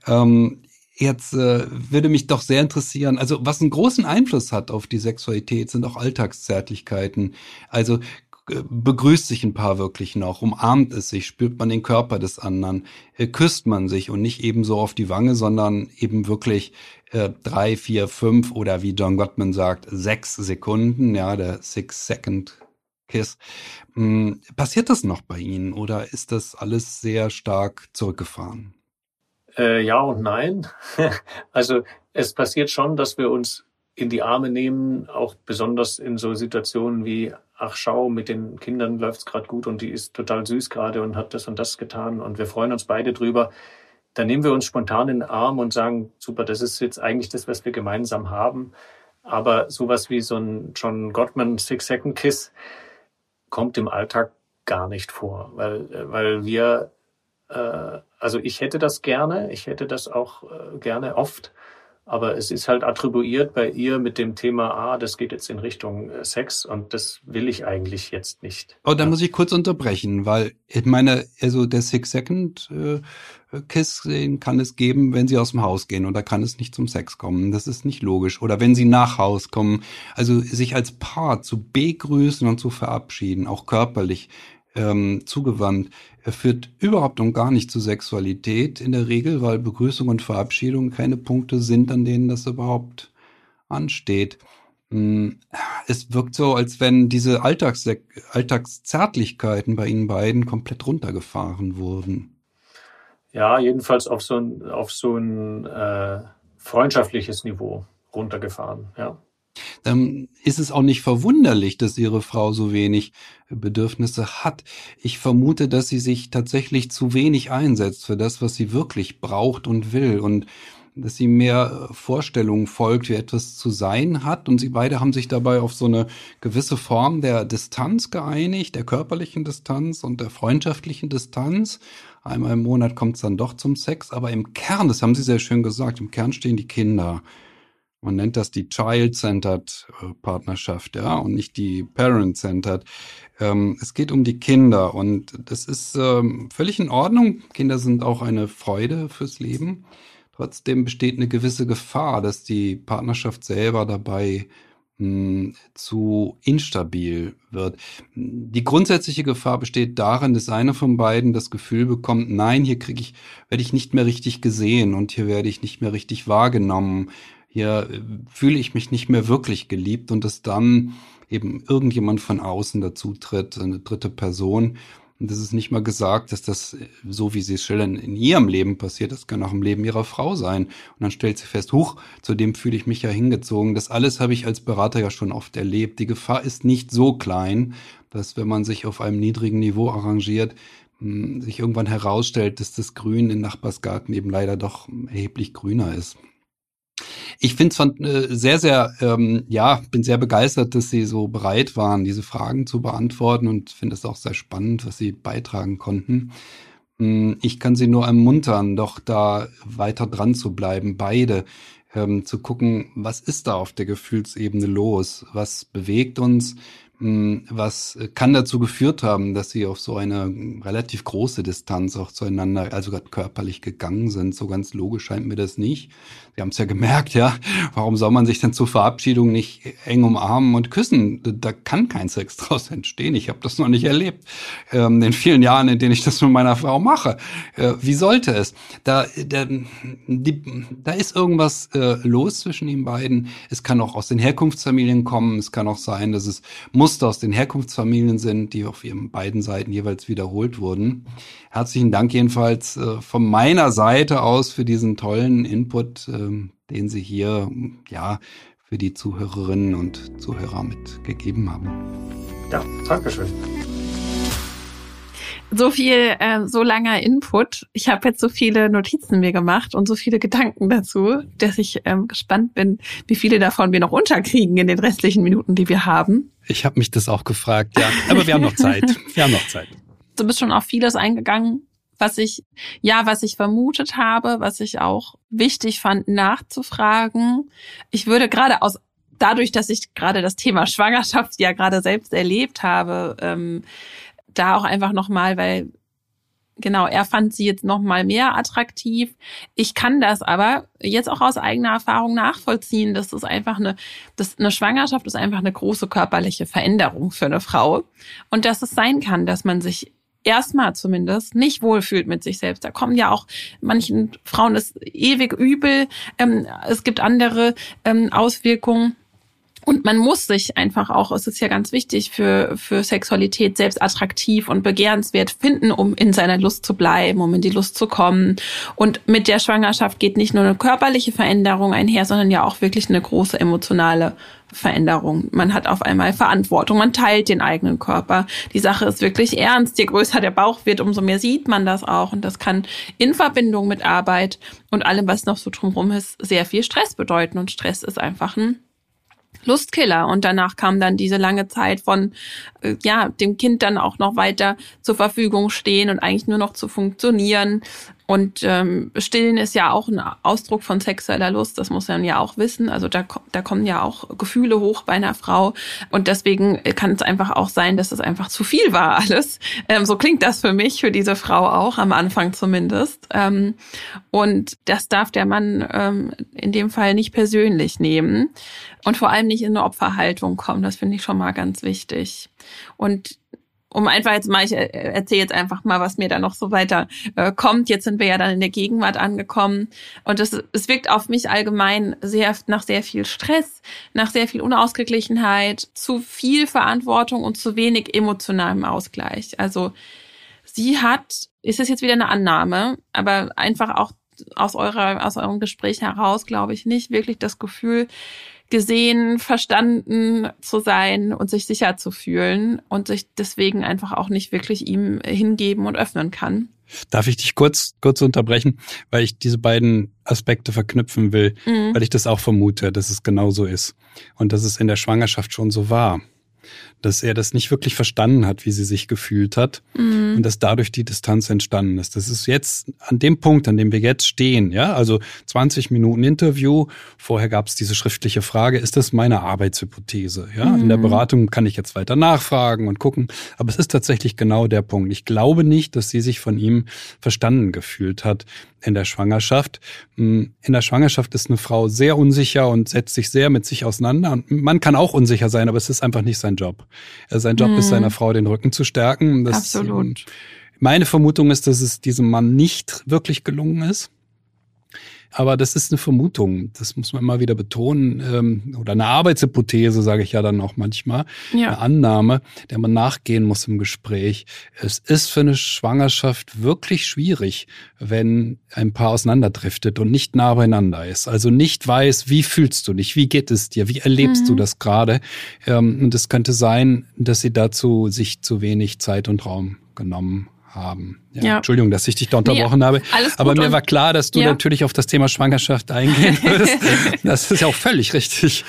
Jetzt würde mich doch sehr interessieren, also was einen großen Einfluss hat auf die Sexualität, sind auch Alltagszärtlichkeiten. Also begrüßt sich ein Paar wirklich noch, umarmt es sich, spürt man den Körper des anderen, küsst man sich und nicht eben so auf die Wange, sondern eben wirklich 3, 4, 5 oder wie John Gottman sagt, 6 Sekunden, ja, der 6-Second-Kiss. Passiert das noch bei Ihnen oder ist das alles sehr stark zurückgefahren? Ja und nein. Also es passiert schon, dass wir uns in die Arme nehmen, auch besonders in so Situationen wie, ach schau, mit den Kindern läuft's gerade gut und die ist total süß gerade und hat das und das getan und wir freuen uns beide drüber. Dann nehmen wir uns spontan in den Arm und sagen, super, das ist jetzt eigentlich das, was wir gemeinsam haben. Aber sowas wie so ein John Gottman 6-Second-Kiss kommt im Alltag gar nicht vor, weil wir also ich hätte das gerne, ich hätte das auch gerne oft, aber es ist halt attribuiert bei ihr mit dem Thema, das geht jetzt in Richtung Sex und das will ich eigentlich jetzt nicht. Oh, da muss ich kurz unterbrechen, weil ich meine, also der 6-Second-Kiss, den kann es geben, wenn sie aus dem Haus gehen oder kann es nicht zum Sex kommen. Das ist nicht logisch. Oder wenn sie nach Haus kommen, also sich als Paar zu begrüßen und zu verabschieden, auch körperlich, zugewandt, führt überhaupt und gar nicht zu Sexualität in der Regel, weil Begrüßung und Verabschiedung keine Punkte sind, an denen das überhaupt ansteht. Es wirkt so, als wenn diese Alltagszärtlichkeiten bei Ihnen beiden komplett runtergefahren wurden. Ja, jedenfalls auf so ein freundschaftliches Niveau runtergefahren, ja. Dann ist es auch nicht verwunderlich, dass Ihre Frau so wenig Bedürfnisse hat. Ich vermute, dass sie sich tatsächlich zu wenig einsetzt für das, was sie wirklich braucht und will und dass sie mehr Vorstellungen folgt, wie etwas zu sein hat. Und sie beide haben sich dabei auf so eine gewisse Form der Distanz geeinigt, der körperlichen Distanz und der freundschaftlichen Distanz. Einmal im Monat kommt es dann doch zum Sex, aber im Kern, das haben Sie sehr schön gesagt, im Kern stehen die Kinder. Man nennt das die Child-Centered Partnerschaft, ja, und nicht die Parent-Centered. Es geht um die Kinder und das ist völlig in Ordnung. Kinder sind auch eine Freude fürs Leben. Trotzdem besteht eine gewisse Gefahr, dass die Partnerschaft selber dabei zu instabil wird. Die grundsätzliche Gefahr besteht darin, dass einer von beiden das Gefühl bekommt, nein, hier werde ich nicht mehr richtig gesehen und hier werde ich nicht mehr richtig wahrgenommen. Hier fühle ich mich nicht mehr wirklich geliebt und dass dann eben irgendjemand von außen dazu tritt, eine dritte Person. Und das ist nicht mal gesagt, dass das, so wie Sie es schildern, in Ihrem Leben passiert. Das kann auch im Leben Ihrer Frau sein. Und dann stellt sie fest, zu dem fühle ich mich ja hingezogen. Das alles habe ich als Berater ja schon oft erlebt. Die Gefahr ist nicht so klein, dass wenn man sich auf einem niedrigen Niveau arrangiert, sich irgendwann herausstellt, dass das Grün im Nachbarsgarten eben leider doch erheblich grüner ist. Ich finde es sehr, sehr, bin sehr begeistert, dass Sie so bereit waren, diese Fragen zu beantworten und finde es auch sehr spannend, was Sie beitragen konnten. Ich kann Sie nur ermuntern, doch da weiter dran zu bleiben, beide zu gucken, was ist da auf der Gefühlsebene los? Was bewegt uns? Was kann dazu geführt haben, dass Sie auf so eine relativ große Distanz auch zueinander, also gerade körperlich gegangen sind? So ganz logisch scheint mir das nicht. Sie haben es ja gemerkt, ja. Warum soll man sich denn zur Verabschiedung nicht eng umarmen und küssen? Da kann kein Sex draus entstehen. Ich habe das noch nicht erlebt. In den vielen Jahren, in denen ich das mit meiner Frau mache. Wie sollte es? Da ist irgendwas los zwischen den beiden. Es kann auch aus den Herkunftsfamilien kommen. Es kann auch sein, dass es Muster aus den Herkunftsfamilien sind, die auf ihren beiden Seiten jeweils wiederholt wurden. Herzlichen Dank jedenfalls von meiner Seite aus für diesen tollen Input, den Sie hier für die Zuhörerinnen und Zuhörer mitgegeben haben. Ja, danke schön. So viel, so langer Input. Ich habe jetzt so viele Notizen mir gemacht und so viele Gedanken dazu, dass ich gespannt bin, wie viele davon wir noch unterkriegen in den restlichen Minuten, die wir haben. Ich habe mich das auch gefragt, ja. Aber wir haben noch Zeit. Du bist schon auf vieles eingegangen, was ich vermutet habe, was ich auch wichtig fand, nachzufragen. Ich würde dadurch, dass ich gerade das Thema Schwangerschaft ja gerade selbst erlebt habe, da auch einfach nochmal, weil genau, er fand sie jetzt nochmal mehr attraktiv. Ich kann das aber jetzt auch aus eigener Erfahrung nachvollziehen. Eine Schwangerschaft ist einfach eine große körperliche Veränderung für eine Frau. Und dass es sein kann, dass man sich erstmal zumindest nicht wohlfühlt mit sich selbst. Da kommen ja auch manchen Frauen ist ewig übel. Es gibt andere Auswirkungen. Und man muss sich einfach auch, es ist ja ganz wichtig für Sexualität, selbst attraktiv und begehrenswert finden, um in seiner Lust zu bleiben, um in die Lust zu kommen. Und mit der Schwangerschaft geht nicht nur eine körperliche Veränderung einher, sondern ja auch wirklich eine große emotionale Veränderung. Man hat auf einmal Verantwortung, man teilt den eigenen Körper. Die Sache ist wirklich ernst. Je größer der Bauch wird, umso mehr sieht man das auch. Und das kann in Verbindung mit Arbeit und allem, was noch so drumherum ist, sehr viel Stress bedeuten. Und Stress ist einfach ein Lustkiller. Und danach kam dann diese lange Zeit von dem Kind dann auch noch weiter zur Verfügung stehen und eigentlich nur noch zu funktionieren. Und Stillen ist ja auch ein Ausdruck von sexueller Lust, das muss man ja auch wissen. Also da kommen ja auch Gefühle hoch bei einer Frau. Und deswegen kann es einfach auch sein, dass es einfach zu viel war alles. So klingt das für mich, für diese Frau auch, am Anfang zumindest. Und das darf der Mann in dem Fall nicht persönlich nehmen und vor allem nicht in eine Opferhaltung kommen. Das finde ich schon mal ganz wichtig. Und ich erzähle jetzt einfach mal, was mir da noch so weiter kommt. Jetzt sind wir ja dann in der Gegenwart angekommen. Und es wirkt auf mich allgemein nach sehr viel Stress, nach sehr viel Unausgeglichenheit, zu viel Verantwortung und zu wenig emotionalem Ausgleich. Also ist es jetzt wieder eine Annahme, aber einfach auch aus eurem Gespräch heraus, glaube ich, nicht wirklich das Gefühl, gesehen, verstanden zu sein und sich sicher zu fühlen und sich deswegen einfach auch nicht wirklich ihm hingeben und öffnen kann. Darf ich dich kurz unterbrechen, weil ich diese beiden Aspekte verknüpfen will, weil ich das auch vermute, dass es genauso ist und dass es in der Schwangerschaft schon so war, dass er das nicht wirklich verstanden hat, wie sie sich gefühlt hat und dass dadurch die Distanz entstanden ist. Das ist jetzt an dem Punkt, an dem wir jetzt stehen, ja, also 20 Minuten Interview, vorher gab es diese schriftliche Frage, ist das meine Arbeitshypothese? Ja, in der Beratung kann ich jetzt weiter nachfragen und gucken, aber es ist tatsächlich genau der Punkt. Ich glaube nicht, dass sie sich von ihm verstanden gefühlt hat in der Schwangerschaft. In der Schwangerschaft ist eine Frau sehr unsicher und setzt sich sehr mit sich auseinander. Und man kann auch unsicher sein, aber es ist einfach nicht sein Job. Sein Job ist, seiner Frau den Rücken zu stärken. Absolut. Meine Vermutung ist, dass es diesem Mann nicht wirklich gelungen ist. Aber das ist eine Vermutung, das muss man immer wieder betonen, oder eine Arbeitshypothese, sage ich ja dann auch manchmal, eine Annahme, der man nachgehen muss im Gespräch. Es ist für eine Schwangerschaft wirklich schwierig, wenn ein Paar auseinanderdriftet und nicht nah beieinander ist, also nicht weiß, wie fühlst du dich, wie geht es dir, wie erlebst du das gerade. Und es könnte sein, dass sie dazu sich zu wenig Zeit und Raum genommen haben. Ja. Entschuldigung, dass ich dich da unterbrochen habe. Aber mir war klar, dass du natürlich auf das Thema Schwangerschaft eingehen wirst. Das ist ja auch völlig richtig.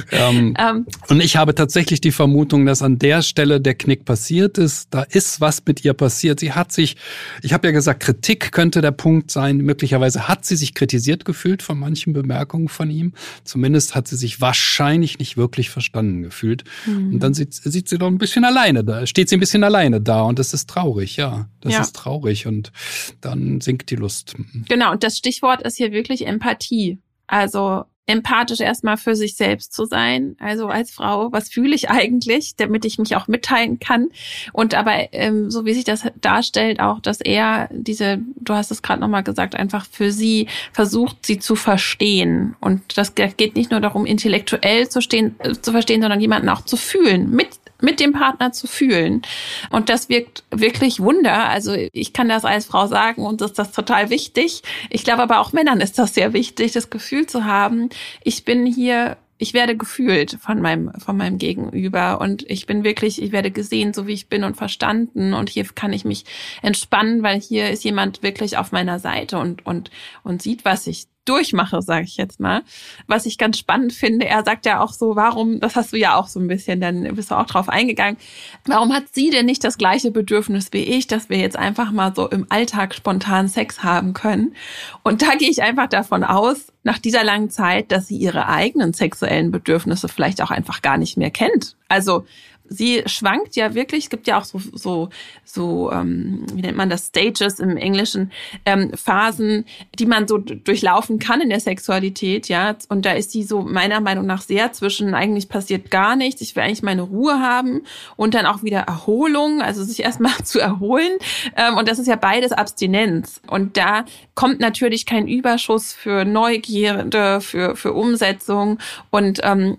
Und ich habe tatsächlich die Vermutung, dass an der Stelle der Knick passiert ist. Da ist was mit ihr passiert. Ich habe ja gesagt, Kritik könnte der Punkt sein. Möglicherweise hat sie sich kritisiert gefühlt von manchen Bemerkungen von ihm. Zumindest hat sie sich wahrscheinlich nicht wirklich verstanden gefühlt. Und dann sieht sie doch ein bisschen alleine da. Steht sie ein bisschen alleine da. Und das ist traurig, ja. Das ist traurig und dann sinkt die Lust. Genau, und das Stichwort ist hier wirklich Empathie. Also empathisch erstmal für sich selbst zu sein. Also als Frau, was fühle ich eigentlich, damit ich mich auch mitteilen kann. Und aber so wie sich das darstellt, auch, dass er du hast es gerade nochmal gesagt, einfach für sie versucht, sie zu verstehen. Und das geht nicht nur darum, intellektuell zu verstehen, sondern jemanden auch zu fühlen, mit dem Partner zu fühlen. Und das wirkt wirklich Wunder. Also ich kann das als Frau sagen und ist das total wichtig. Ich glaube aber auch Männern ist das sehr wichtig, das Gefühl zu haben, ich bin hier ich werde gefühlt von meinem Gegenüber und ich werde gesehen, so wie ich bin und verstanden und hier kann ich mich entspannen, weil hier ist jemand wirklich auf meiner Seite und sieht, was ich durchmache, sage ich jetzt mal. Was ich ganz spannend finde, er sagt ja auch so, warum, das hast du ja auch so ein bisschen, dann bist du auch drauf eingegangen, warum hat sie denn nicht das gleiche Bedürfnis wie ich, dass wir jetzt einfach mal so im Alltag spontan Sex haben können? Und da gehe ich einfach davon aus, nach dieser langen Zeit, dass sie ihre eigenen sexuellen Bedürfnisse vielleicht auch einfach gar nicht mehr kennt. Also sie schwankt ja wirklich, es gibt ja auch so wie nennt man das, Stages im Englischen, Phasen, die man so durchlaufen kann in der Sexualität, ja. Und da ist sie so meiner Meinung nach sehr zwischen, eigentlich passiert gar nichts, ich will eigentlich meine Ruhe haben und dann auch wieder Erholung, also sich erstmal zu erholen. Und das ist ja beides Abstinenz. Und da kommt natürlich kein Überschuss für Neugierde, für Umsetzung und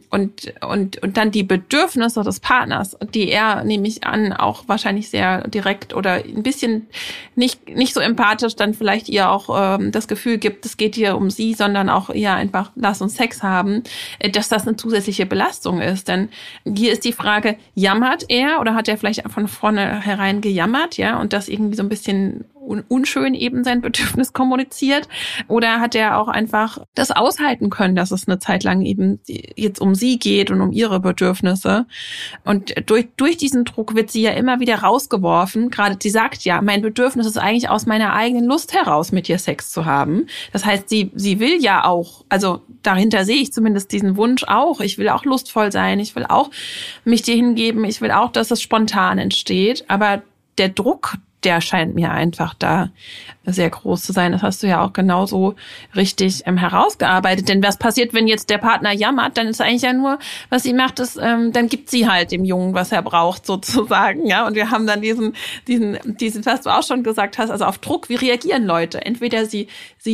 dann die Bedürfnisse des Partners, die er, nehme ich an, auch wahrscheinlich sehr direkt oder ein bisschen nicht so empathisch dann vielleicht ihr auch das Gefühl gibt, es geht hier um sie, sondern auch eher einfach, lass uns Sex haben, dass das eine zusätzliche Belastung ist. Denn hier ist die Frage, jammert er oder hat er vielleicht von vornherein gejammert, ja, und das irgendwie so ein bisschen unschön eben sein Bedürfnis kommuniziert? Oder hat er auch einfach das aushalten können, dass es eine Zeit lang eben jetzt um sie geht und um ihre Bedürfnisse? Und durch diesen Druck wird sie ja immer wieder rausgeworfen. Gerade sie sagt ja, mein Bedürfnis ist eigentlich aus meiner eigenen Lust heraus, mit dir Sex zu haben. Das heißt, sie will ja auch, also dahinter sehe ich zumindest diesen Wunsch auch. Ich will auch lustvoll sein. Ich will auch mich dir hingeben. Ich will auch, dass es spontan entsteht. Aber der Druck, der scheint mir einfach da sehr groß zu sein. Das hast du ja auch genauso richtig herausgearbeitet. Denn was passiert, wenn jetzt der Partner jammert, dann ist eigentlich ja nur, was sie macht, ist, dann gibt sie halt dem Jungen, was er braucht, sozusagen. Ja, und wir haben dann diesen, was du auch schon gesagt hast, also auf Druck, wie reagieren Leute? Entweder sie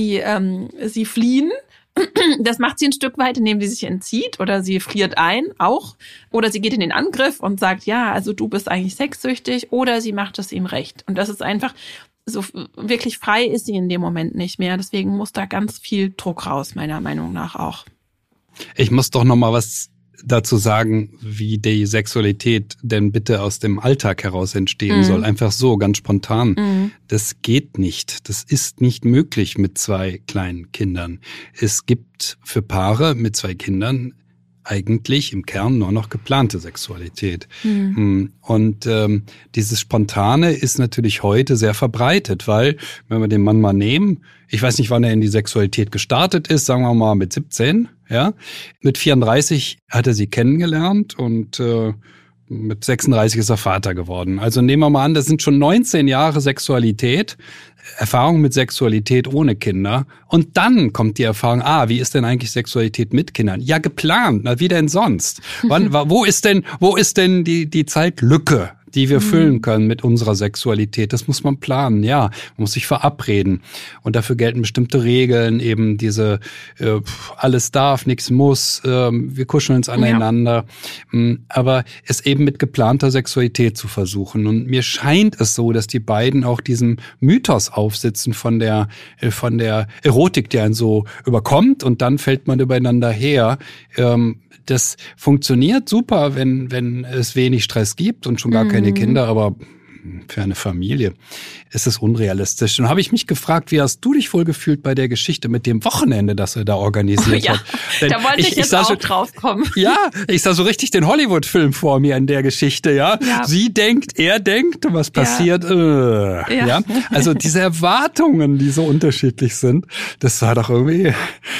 fliehen, das macht sie ein Stück weit, indem sie sich entzieht oder sie friert ein auch. Oder sie geht in den Angriff und sagt, ja, also du bist eigentlich sexsüchtig, oder sie macht es ihm recht. Und das ist einfach, so wirklich frei ist sie in dem Moment nicht mehr. Deswegen muss da ganz viel Druck raus, meiner Meinung nach auch. Ich muss doch noch mal was dazu sagen, wie die Sexualität denn bitte aus dem Alltag heraus entstehen soll. Einfach so, ganz spontan. Das geht nicht. Das ist nicht möglich mit 2 kleinen Kindern. Es gibt für Paare mit 2 Kindern eigentlich im Kern nur noch geplante Sexualität. Und dieses Spontane ist natürlich heute sehr verbreitet, weil, wenn wir den Mann mal nehmen, ich weiß nicht, wann er in die Sexualität gestartet ist, sagen wir mal mit 17, ja. Mit 34 hat er sie kennengelernt und mit 36 ist er Vater geworden. Also nehmen wir mal an, das sind schon 19 Jahre Sexualität, Erfahrung mit Sexualität ohne Kinder. Und dann kommt die Erfahrung, wie ist denn eigentlich Sexualität mit Kindern? Ja, geplant, wie denn sonst? Wo ist denn die Zeitlücke, die wir füllen können mit unserer Sexualität? Das muss man planen, ja. Man muss sich verabreden. Und dafür gelten bestimmte Regeln, eben diese alles darf, nichts muss, wir kuscheln uns aneinander. Ja. Aber es eben mit geplanter Sexualität zu versuchen. Und mir scheint es so, dass die beiden auch diesem Mythos aufsitzen von der Erotik, die einen so überkommt, und dann fällt man übereinander her. Das funktioniert super, wenn es wenig Stress gibt und schon gar keine Kinder, aber für eine Familie ist es unrealistisch. Und habe ich mich gefragt, wie hast du dich wohl gefühlt bei der Geschichte mit dem Wochenende, das er da organisiert hat? Denn da wollte ich jetzt auch drauf kommen. Ja, ich sah so richtig den Hollywood-Film vor mir in der Geschichte, ja. Sie denkt, er denkt, und was passiert? Ja. Also diese Erwartungen, die so unterschiedlich sind, das war doch irgendwie...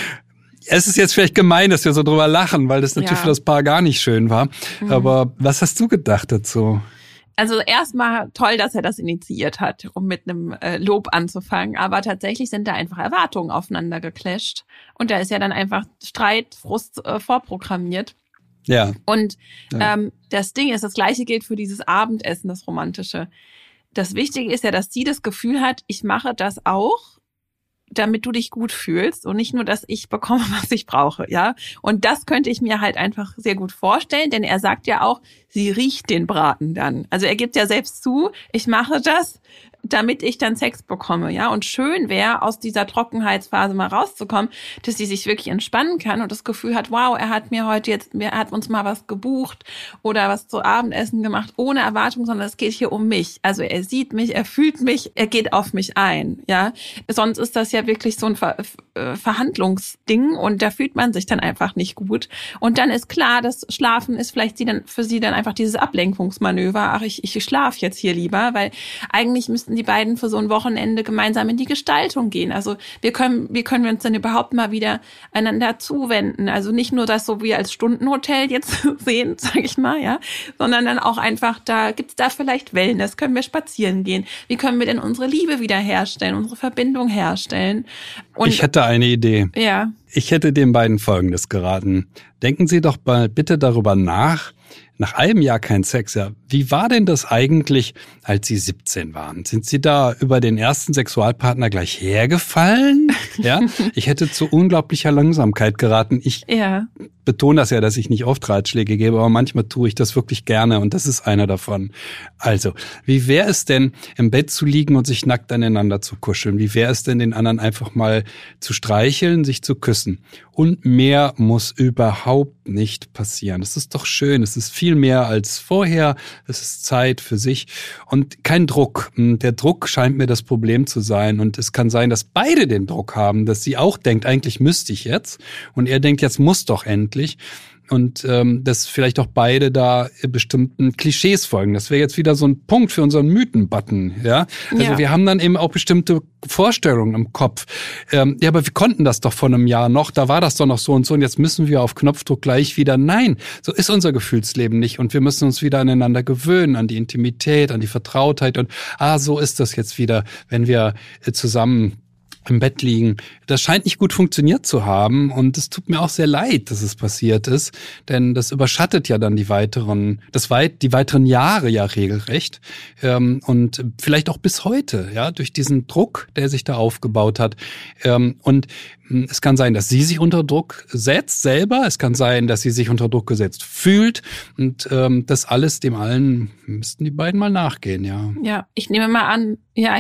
Es ist jetzt vielleicht gemein, dass wir so drüber lachen, weil das natürlich für das Paar gar nicht schön war. Aber was hast du gedacht dazu? Also erstmal toll, dass er das initiiert hat, um mit einem Lob anzufangen. Aber tatsächlich sind da einfach Erwartungen aufeinander geclasht. Und da ist ja dann einfach Streit, Frust vorprogrammiert. Ja. Und das Ding ist, das Gleiche gilt für dieses Abendessen, das Romantische. Das Wichtige ist ja, dass sie das Gefühl hat, ich mache das auch, damit du dich gut fühlst und nicht nur, dass ich bekomme, was ich brauche, ja. Und das könnte ich mir halt einfach sehr gut vorstellen, denn er sagt ja auch, sie riecht den Braten dann. Also er gibt ja selbst zu, ich mache das, damit ich dann Sex bekomme, ja. Und schön wäre, aus dieser Trockenheitsphase mal rauszukommen, dass sie sich wirklich entspannen kann und das Gefühl hat, wow, er hat uns mal was gebucht oder was zu Abendessen gemacht, ohne Erwartung, sondern es geht hier um mich. Also er sieht mich, er fühlt mich, er geht auf mich ein, ja. Sonst ist das ja wirklich so ein Verhandlungsding und da fühlt man sich dann einfach nicht gut. Und dann ist klar, das Schlafen ist vielleicht für sie dann einfach dieses Ablenkungsmanöver. Ach, ich schlafe jetzt hier lieber, weil eigentlich müssten die beiden für so ein Wochenende gemeinsam in die Gestaltung gehen. Also wie können wir uns denn überhaupt mal wieder einander zuwenden? Also nicht nur das so wie als Stundenhotel jetzt sehen, sage ich mal, ja, sondern dann auch einfach, gibt's da vielleicht Wellness, können wir spazieren gehen? Wie können wir denn unsere Liebe wieder herstellen, unsere Verbindung herstellen? Und ich hätte eine Idee. Ja. Ich hätte den beiden Folgendes geraten. Denken Sie doch mal bitte darüber nach einem Jahr kein Sex, ja, wie war denn das eigentlich, als Sie 17 waren? Sind Sie da über den ersten Sexualpartner gleich hergefallen? Ja, ich hätte zu unglaublicher Langsamkeit geraten. Ich betone das ja, dass ich nicht oft Ratschläge gebe, aber manchmal tue ich das wirklich gerne und das ist einer davon. Also, wie wäre es denn, im Bett zu liegen und sich nackt aneinander zu kuscheln? Wie wäre es denn, den anderen einfach mal zu streicheln, sich zu küssen? Und mehr muss überhaupt nicht passieren. Das ist doch schön. Es ist viel mehr als vorher. Es ist Zeit für sich und kein Druck. Der Druck scheint mir das Problem zu sein und es kann sein, dass beide den Druck haben, dass sie auch denkt, eigentlich müsste ich jetzt und er denkt, jetzt muss doch endlich. Und dass vielleicht auch beide da bestimmten Klischees folgen. Das wäre jetzt wieder so ein Punkt für unseren Mythen-Button. Ja? Also wir haben dann eben auch bestimmte Vorstellungen im Kopf. Ja, aber wir konnten das doch vor einem Jahr noch, da war das doch noch so und so und jetzt müssen wir auf Knopfdruck gleich wieder. Nein, so ist unser Gefühlsleben nicht und wir müssen uns wieder aneinander gewöhnen, an die Intimität, an die Vertrautheit und so ist das jetzt wieder, wenn wir zusammen im Bett liegen. Das scheint nicht gut funktioniert zu haben und es tut mir auch sehr leid, dass es passiert ist, denn das überschattet ja dann die weiteren Jahre ja regelrecht und vielleicht auch bis heute, ja, durch diesen Druck, der sich da aufgebaut hat. Und es kann sein, dass sie sich unter Druck setzt selber, es kann sein, dass sie sich unter Druck gesetzt fühlt und das alles, dem allen müssten die beiden mal nachgehen, ja. Ja, ich nehme mal an,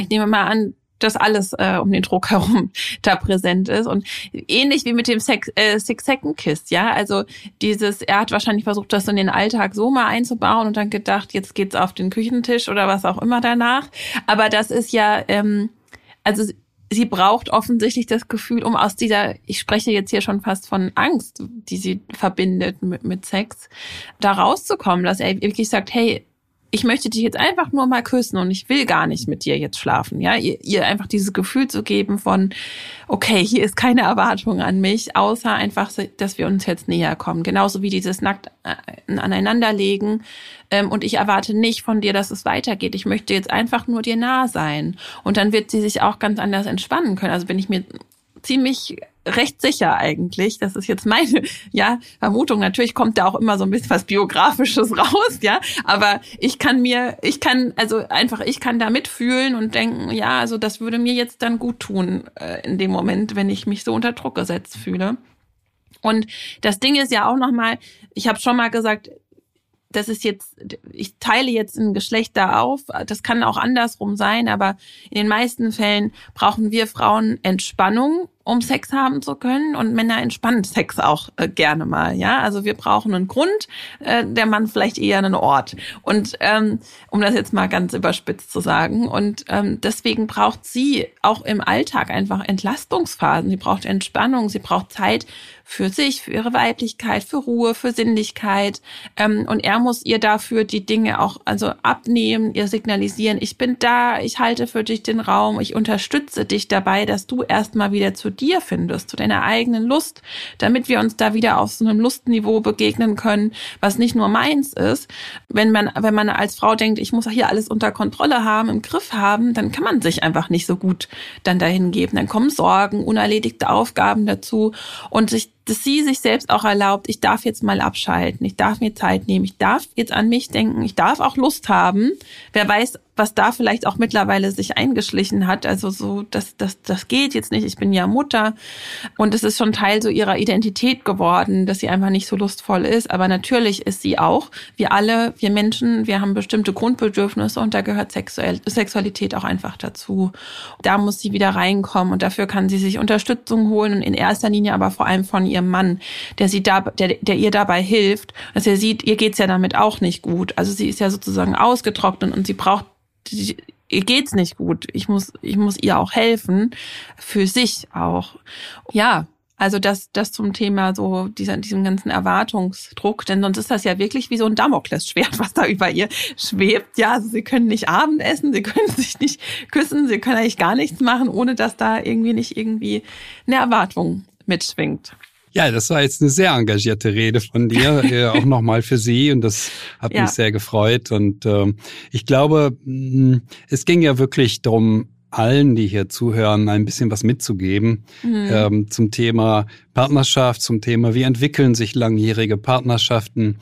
dass alles um den Druck herum da präsent ist. Und ähnlich wie mit dem Six-Second-Kiss, ja, also er hat wahrscheinlich versucht, das in den Alltag so mal einzubauen und dann gedacht, jetzt geht's auf den Küchentisch oder was auch immer danach. Aber das ist ja, also sie braucht offensichtlich das Gefühl, um aus dieser, ich spreche jetzt hier schon fast von Angst, die sie verbindet mit Sex, da rauszukommen, dass er wirklich sagt, hey, ich möchte dich jetzt einfach nur mal küssen und ich will gar nicht mit dir jetzt schlafen, ja, ihr einfach dieses Gefühl zu geben von, okay, hier ist keine Erwartung an mich, außer einfach, dass wir uns jetzt näher kommen, genauso wie dieses nackt aneinanderlegen und ich erwarte nicht von dir, dass es weitergeht, ich möchte jetzt einfach nur dir nah sein und dann wird sie sich auch ganz anders entspannen können, also bin ich mir ziemlich recht sicher eigentlich. Das ist jetzt meine Vermutung. Natürlich kommt da auch immer so ein bisschen was Biografisches raus, ja. Aber ich kann da mitfühlen und denken, ja, also das würde mir jetzt dann gut tun in dem Moment, wenn ich mich so unter Druck gesetzt fühle. Und das Ding ist ja auch nochmal, ich habe schon mal gesagt, ich teile jetzt ein Geschlecht da auf, das kann auch andersrum sein, aber in den meisten Fällen brauchen wir Frauen Entspannung, um Sex haben zu können und Männer entspannen Sex auch gerne mal, ja, also wir brauchen einen Grund, der Mann vielleicht eher einen Ort und um das jetzt mal ganz überspitzt zu sagen und deswegen braucht sie auch im Alltag einfach Entlastungsphasen, sie braucht Entspannung, sie braucht Zeit für sich, für ihre Weiblichkeit, für Ruhe, für Sinnlichkeit und er muss ihr dafür die Dinge auch also abnehmen, ihr signalisieren, ich bin da, ich halte für dich den Raum, ich unterstütze dich dabei, dass du erstmal wieder zu dir findest, zu deiner eigenen Lust, damit wir uns da wieder auf so einem Lustniveau begegnen können, was nicht nur meins ist. Wenn man als Frau denkt, ich muss hier alles unter Kontrolle haben, im Griff haben, dann kann man sich einfach nicht so gut dann dahin geben. Dann kommen Sorgen, unerledigte Aufgaben dazu und sich dass sie sich selbst auch erlaubt, ich darf jetzt mal abschalten, ich darf mir Zeit nehmen, ich darf jetzt an mich denken, ich darf auch Lust haben. Wer weiß, was da vielleicht auch mittlerweile sich eingeschlichen hat. Also so, das geht jetzt nicht, ich bin ja Mutter. Und es ist schon Teil so ihrer Identität geworden, dass sie einfach nicht so lustvoll ist. Aber natürlich ist sie auch, wir Menschen, wir haben bestimmte Grundbedürfnisse und da gehört Sexualität auch einfach dazu. Da muss sie wieder reinkommen und dafür kann sie sich Unterstützung holen und in erster Linie aber vor allem von ihrem Mann, der ihr dabei hilft, dass er sieht, ihr geht's ja damit auch nicht gut. Also sie ist ja sozusagen ausgetrocknet und ihr geht's nicht gut. Ich muss ihr auch helfen, für sich auch. Ja, also das zum Thema so diesem ganzen Erwartungsdruck, denn sonst ist das ja wirklich wie so ein Damoklesschwert, was da über ihr schwebt. Ja, also sie können nicht Abend essen, sie können sich nicht küssen, sie können eigentlich gar nichts machen, ohne dass da irgendwie eine Erwartung mitschwingt. Ja, das war jetzt eine sehr engagierte Rede von dir, auch nochmal für Sie und das hat mich sehr gefreut und ich glaube, es ging ja wirklich darum, allen, die hier zuhören, ein bisschen was mitzugeben zum Thema Partnerschaft, zum Thema, wie entwickeln sich langjährige Partnerschaften.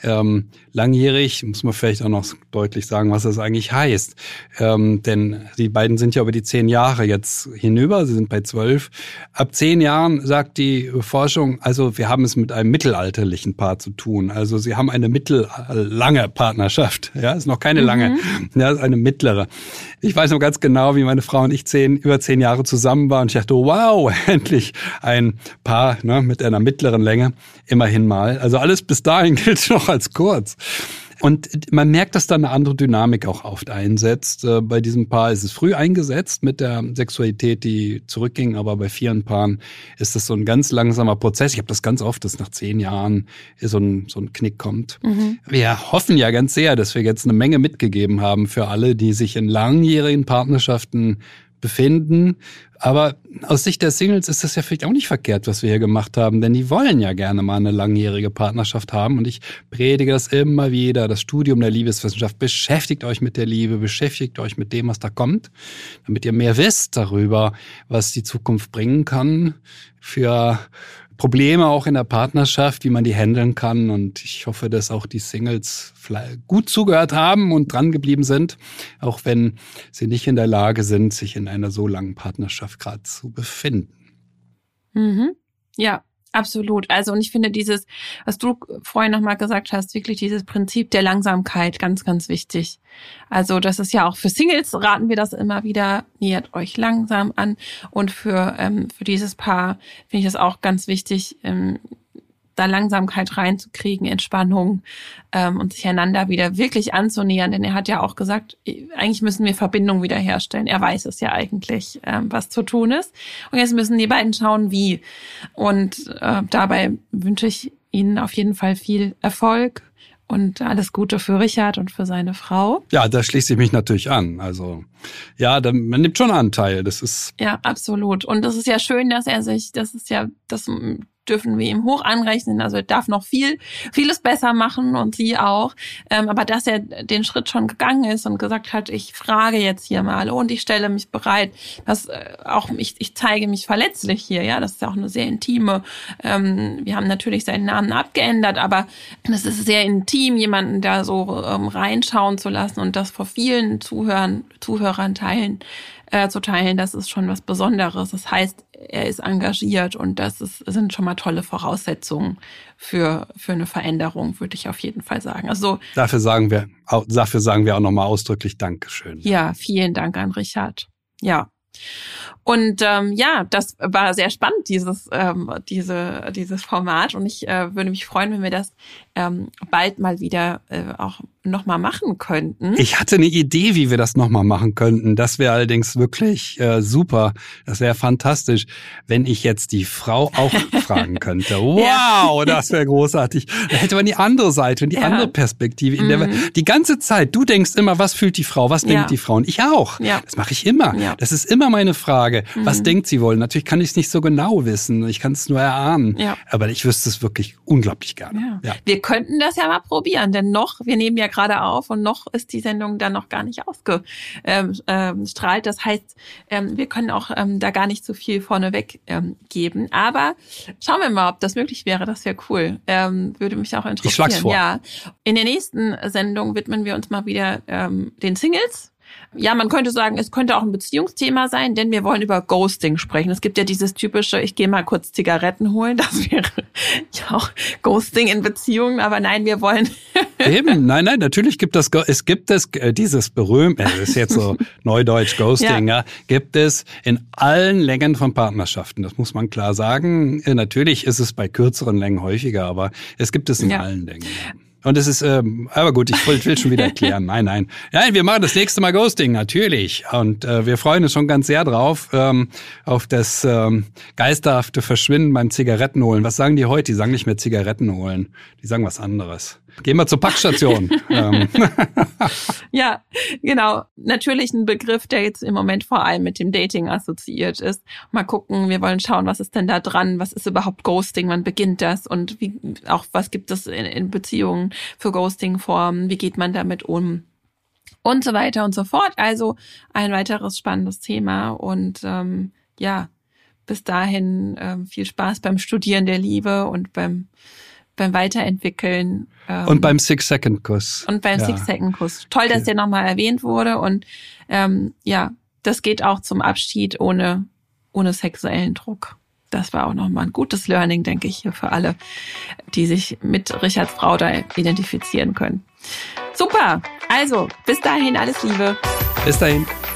Langjährig, muss man vielleicht auch noch deutlich sagen, was das eigentlich heißt. Denn die beiden sind ja über die 10 Jahre jetzt hinüber, sie sind bei 12. Ab 10 Jahren sagt die Forschung, also wir haben es mit einem mittelalterlichen Paar zu tun. Also sie haben eine mittellange Partnerschaft. Ja, ist noch keine lange, ja, ist eine mittlere. Ich weiß noch ganz genau, wie meine Frau und ich über 10 Jahre zusammen waren und ich dachte, wow, endlich ein Paar, ne, mit einer mittleren Länge, immerhin mal. Also alles bis dahin gilt noch als kurz. Und man merkt, dass da eine andere Dynamik auch oft einsetzt. Bei diesem Paar ist es früh eingesetzt mit der Sexualität, die zurückging, aber bei vielen Paaren ist das so ein ganz langsamer Prozess. Ich habe das ganz oft, dass nach 10 Jahren so ein Knick kommt. Wir hoffen ja ganz sehr, dass wir jetzt eine Menge mitgegeben haben für alle, die sich in langjährigen Partnerschaften befinden. Aber aus Sicht der Singles ist das ja vielleicht auch nicht verkehrt, was wir hier gemacht haben, denn die wollen ja gerne mal eine langjährige Partnerschaft haben und ich predige das immer wieder. Das Studium der Liebeswissenschaft, beschäftigt euch mit der Liebe, beschäftigt euch mit dem, was da kommt, damit ihr mehr wisst darüber, was die Zukunft bringen kann für Probleme auch in der Partnerschaft, wie man die handeln kann. Und ich hoffe, dass auch die Singles gut zugehört haben und dran geblieben sind, auch wenn sie nicht in der Lage sind, sich in einer so langen Partnerschaft gerade zu befinden. Ja, absolut. Also und ich finde dieses, was du vorhin nochmal gesagt hast, wirklich dieses Prinzip der Langsamkeit ganz, ganz wichtig. Also das ist ja auch für Singles, raten wir das immer wieder, nähert euch langsam an. Und für dieses Paar finde ich das auch ganz wichtig, da Langsamkeit reinzukriegen, Entspannung und sich einander wieder wirklich anzunähern. Denn er hat ja auch gesagt, eigentlich müssen wir Verbindung wiederherstellen. Er weiß es ja eigentlich, was zu tun ist. Und jetzt müssen die beiden schauen, wie. Und dabei wünsche ich Ihnen auf jeden Fall viel Erfolg und alles Gute für Richard und für seine Frau. Ja, da schließe ich mich natürlich an. Also ja, man nimmt schon Anteil. Das ist ja absolut. Und das ist ja schön, dass das dürfen wir ihm hoch anrechnen. Also er darf noch vieles besser machen und sie auch. Aber dass er den Schritt schon gegangen ist und gesagt hat, ich frage jetzt hier mal und ich stelle mich bereit, dass auch ich zeige mich verletzlich hier. Ja, das ist ja auch eine sehr intime. Wir haben natürlich seinen Namen abgeändert, aber das ist sehr intim, jemanden da so reinschauen zu lassen und das vor vielen Zuhörern zu teilen, das ist schon was Besonderes. Das heißt, er ist engagiert und sind schon mal tolle Voraussetzungen für eine Veränderung, würde ich auf jeden Fall sagen. Also dafür sagen wir auch nochmal ausdrücklich Dankeschön. Ja, vielen Dank an Richard. Ja. Und das war sehr spannend, dieses Format. Und ich würde mich freuen, wenn wir das bald mal wieder auch nochmal machen könnten. Ich hatte eine Idee, wie wir das nochmal machen könnten. Das wäre allerdings wirklich super. Das wäre fantastisch, wenn ich jetzt die Frau auch fragen könnte. Wow, das wäre großartig. Da hätte man die andere Seite und die andere Perspektive. In der die ganze Zeit, du denkst immer, was fühlt die Frau, was denkt die Frau? Und ich auch. Ja. Das mache ich immer. Ja. Das ist immer meine Frage. Was denkt sie wohl? Natürlich kann ich es nicht so genau wissen. Ich kann es nur erahnen. Ja. Aber ich wüsste es wirklich unglaublich gerne. Ja. Wir könnten das ja mal probieren, denn wir nehmen ja gerade auf und noch ist die Sendung dann noch gar nicht ausgestrahlt. Das heißt, wir können auch da gar nicht so viel vorneweg geben. Aber schauen wir mal, ob das möglich wäre. Das wäre cool. Würde mich auch interessieren. Ich schlag's vor. Ja. In der nächsten Sendung widmen wir uns mal wieder den Singles. Ja, man könnte sagen, es könnte auch ein Beziehungsthema sein, denn wir wollen über Ghosting sprechen. Es gibt ja dieses typische, ich gehe mal kurz Zigaretten holen. Das wäre ja auch Ghosting in Beziehungen, aber nein, wir wollen... Eben, nein, natürlich gibt es dieses berühmte, das ist jetzt so Neudeutsch Ghosting, ja, gibt es in allen Längen von Partnerschaften. Das muss man klar sagen. Natürlich ist es bei kürzeren Längen häufiger, aber es gibt es in allen Längen. Ja. Und es ist, aber gut, ich will schon wieder erklären. Nein, wir machen das nächste Mal Ghosting, natürlich. Und wir freuen uns schon ganz sehr drauf, auf das geisterhafte Verschwinden beim Zigarettenholen. Was sagen die heute? Die sagen nicht mehr Zigaretten holen, die sagen was anderes. Gehen wir zur Packstation. Ja, genau. Natürlich ein Begriff, der jetzt im Moment vor allem mit dem Dating assoziiert ist. Mal gucken, wir wollen schauen, was ist denn da dran? Was ist überhaupt Ghosting? Wann beginnt das? Und was gibt es in Beziehungen für Ghosting-Formen? Wie geht man damit um? Und so weiter und so fort. Also ein weiteres spannendes Thema. Und bis dahin viel Spaß beim Studieren der Liebe und beim Weiterentwickeln. Und beim Six-Second-Kuss. Und beim Six-Second-Kuss. Toll, dass der nochmal erwähnt wurde. Und das geht auch zum Abschied ohne sexuellen Druck. Das war auch nochmal ein gutes Learning, denke ich, hier für alle, die sich mit Richards Frau da identifizieren können. Super. Also, bis dahin alles Liebe. Bis dahin.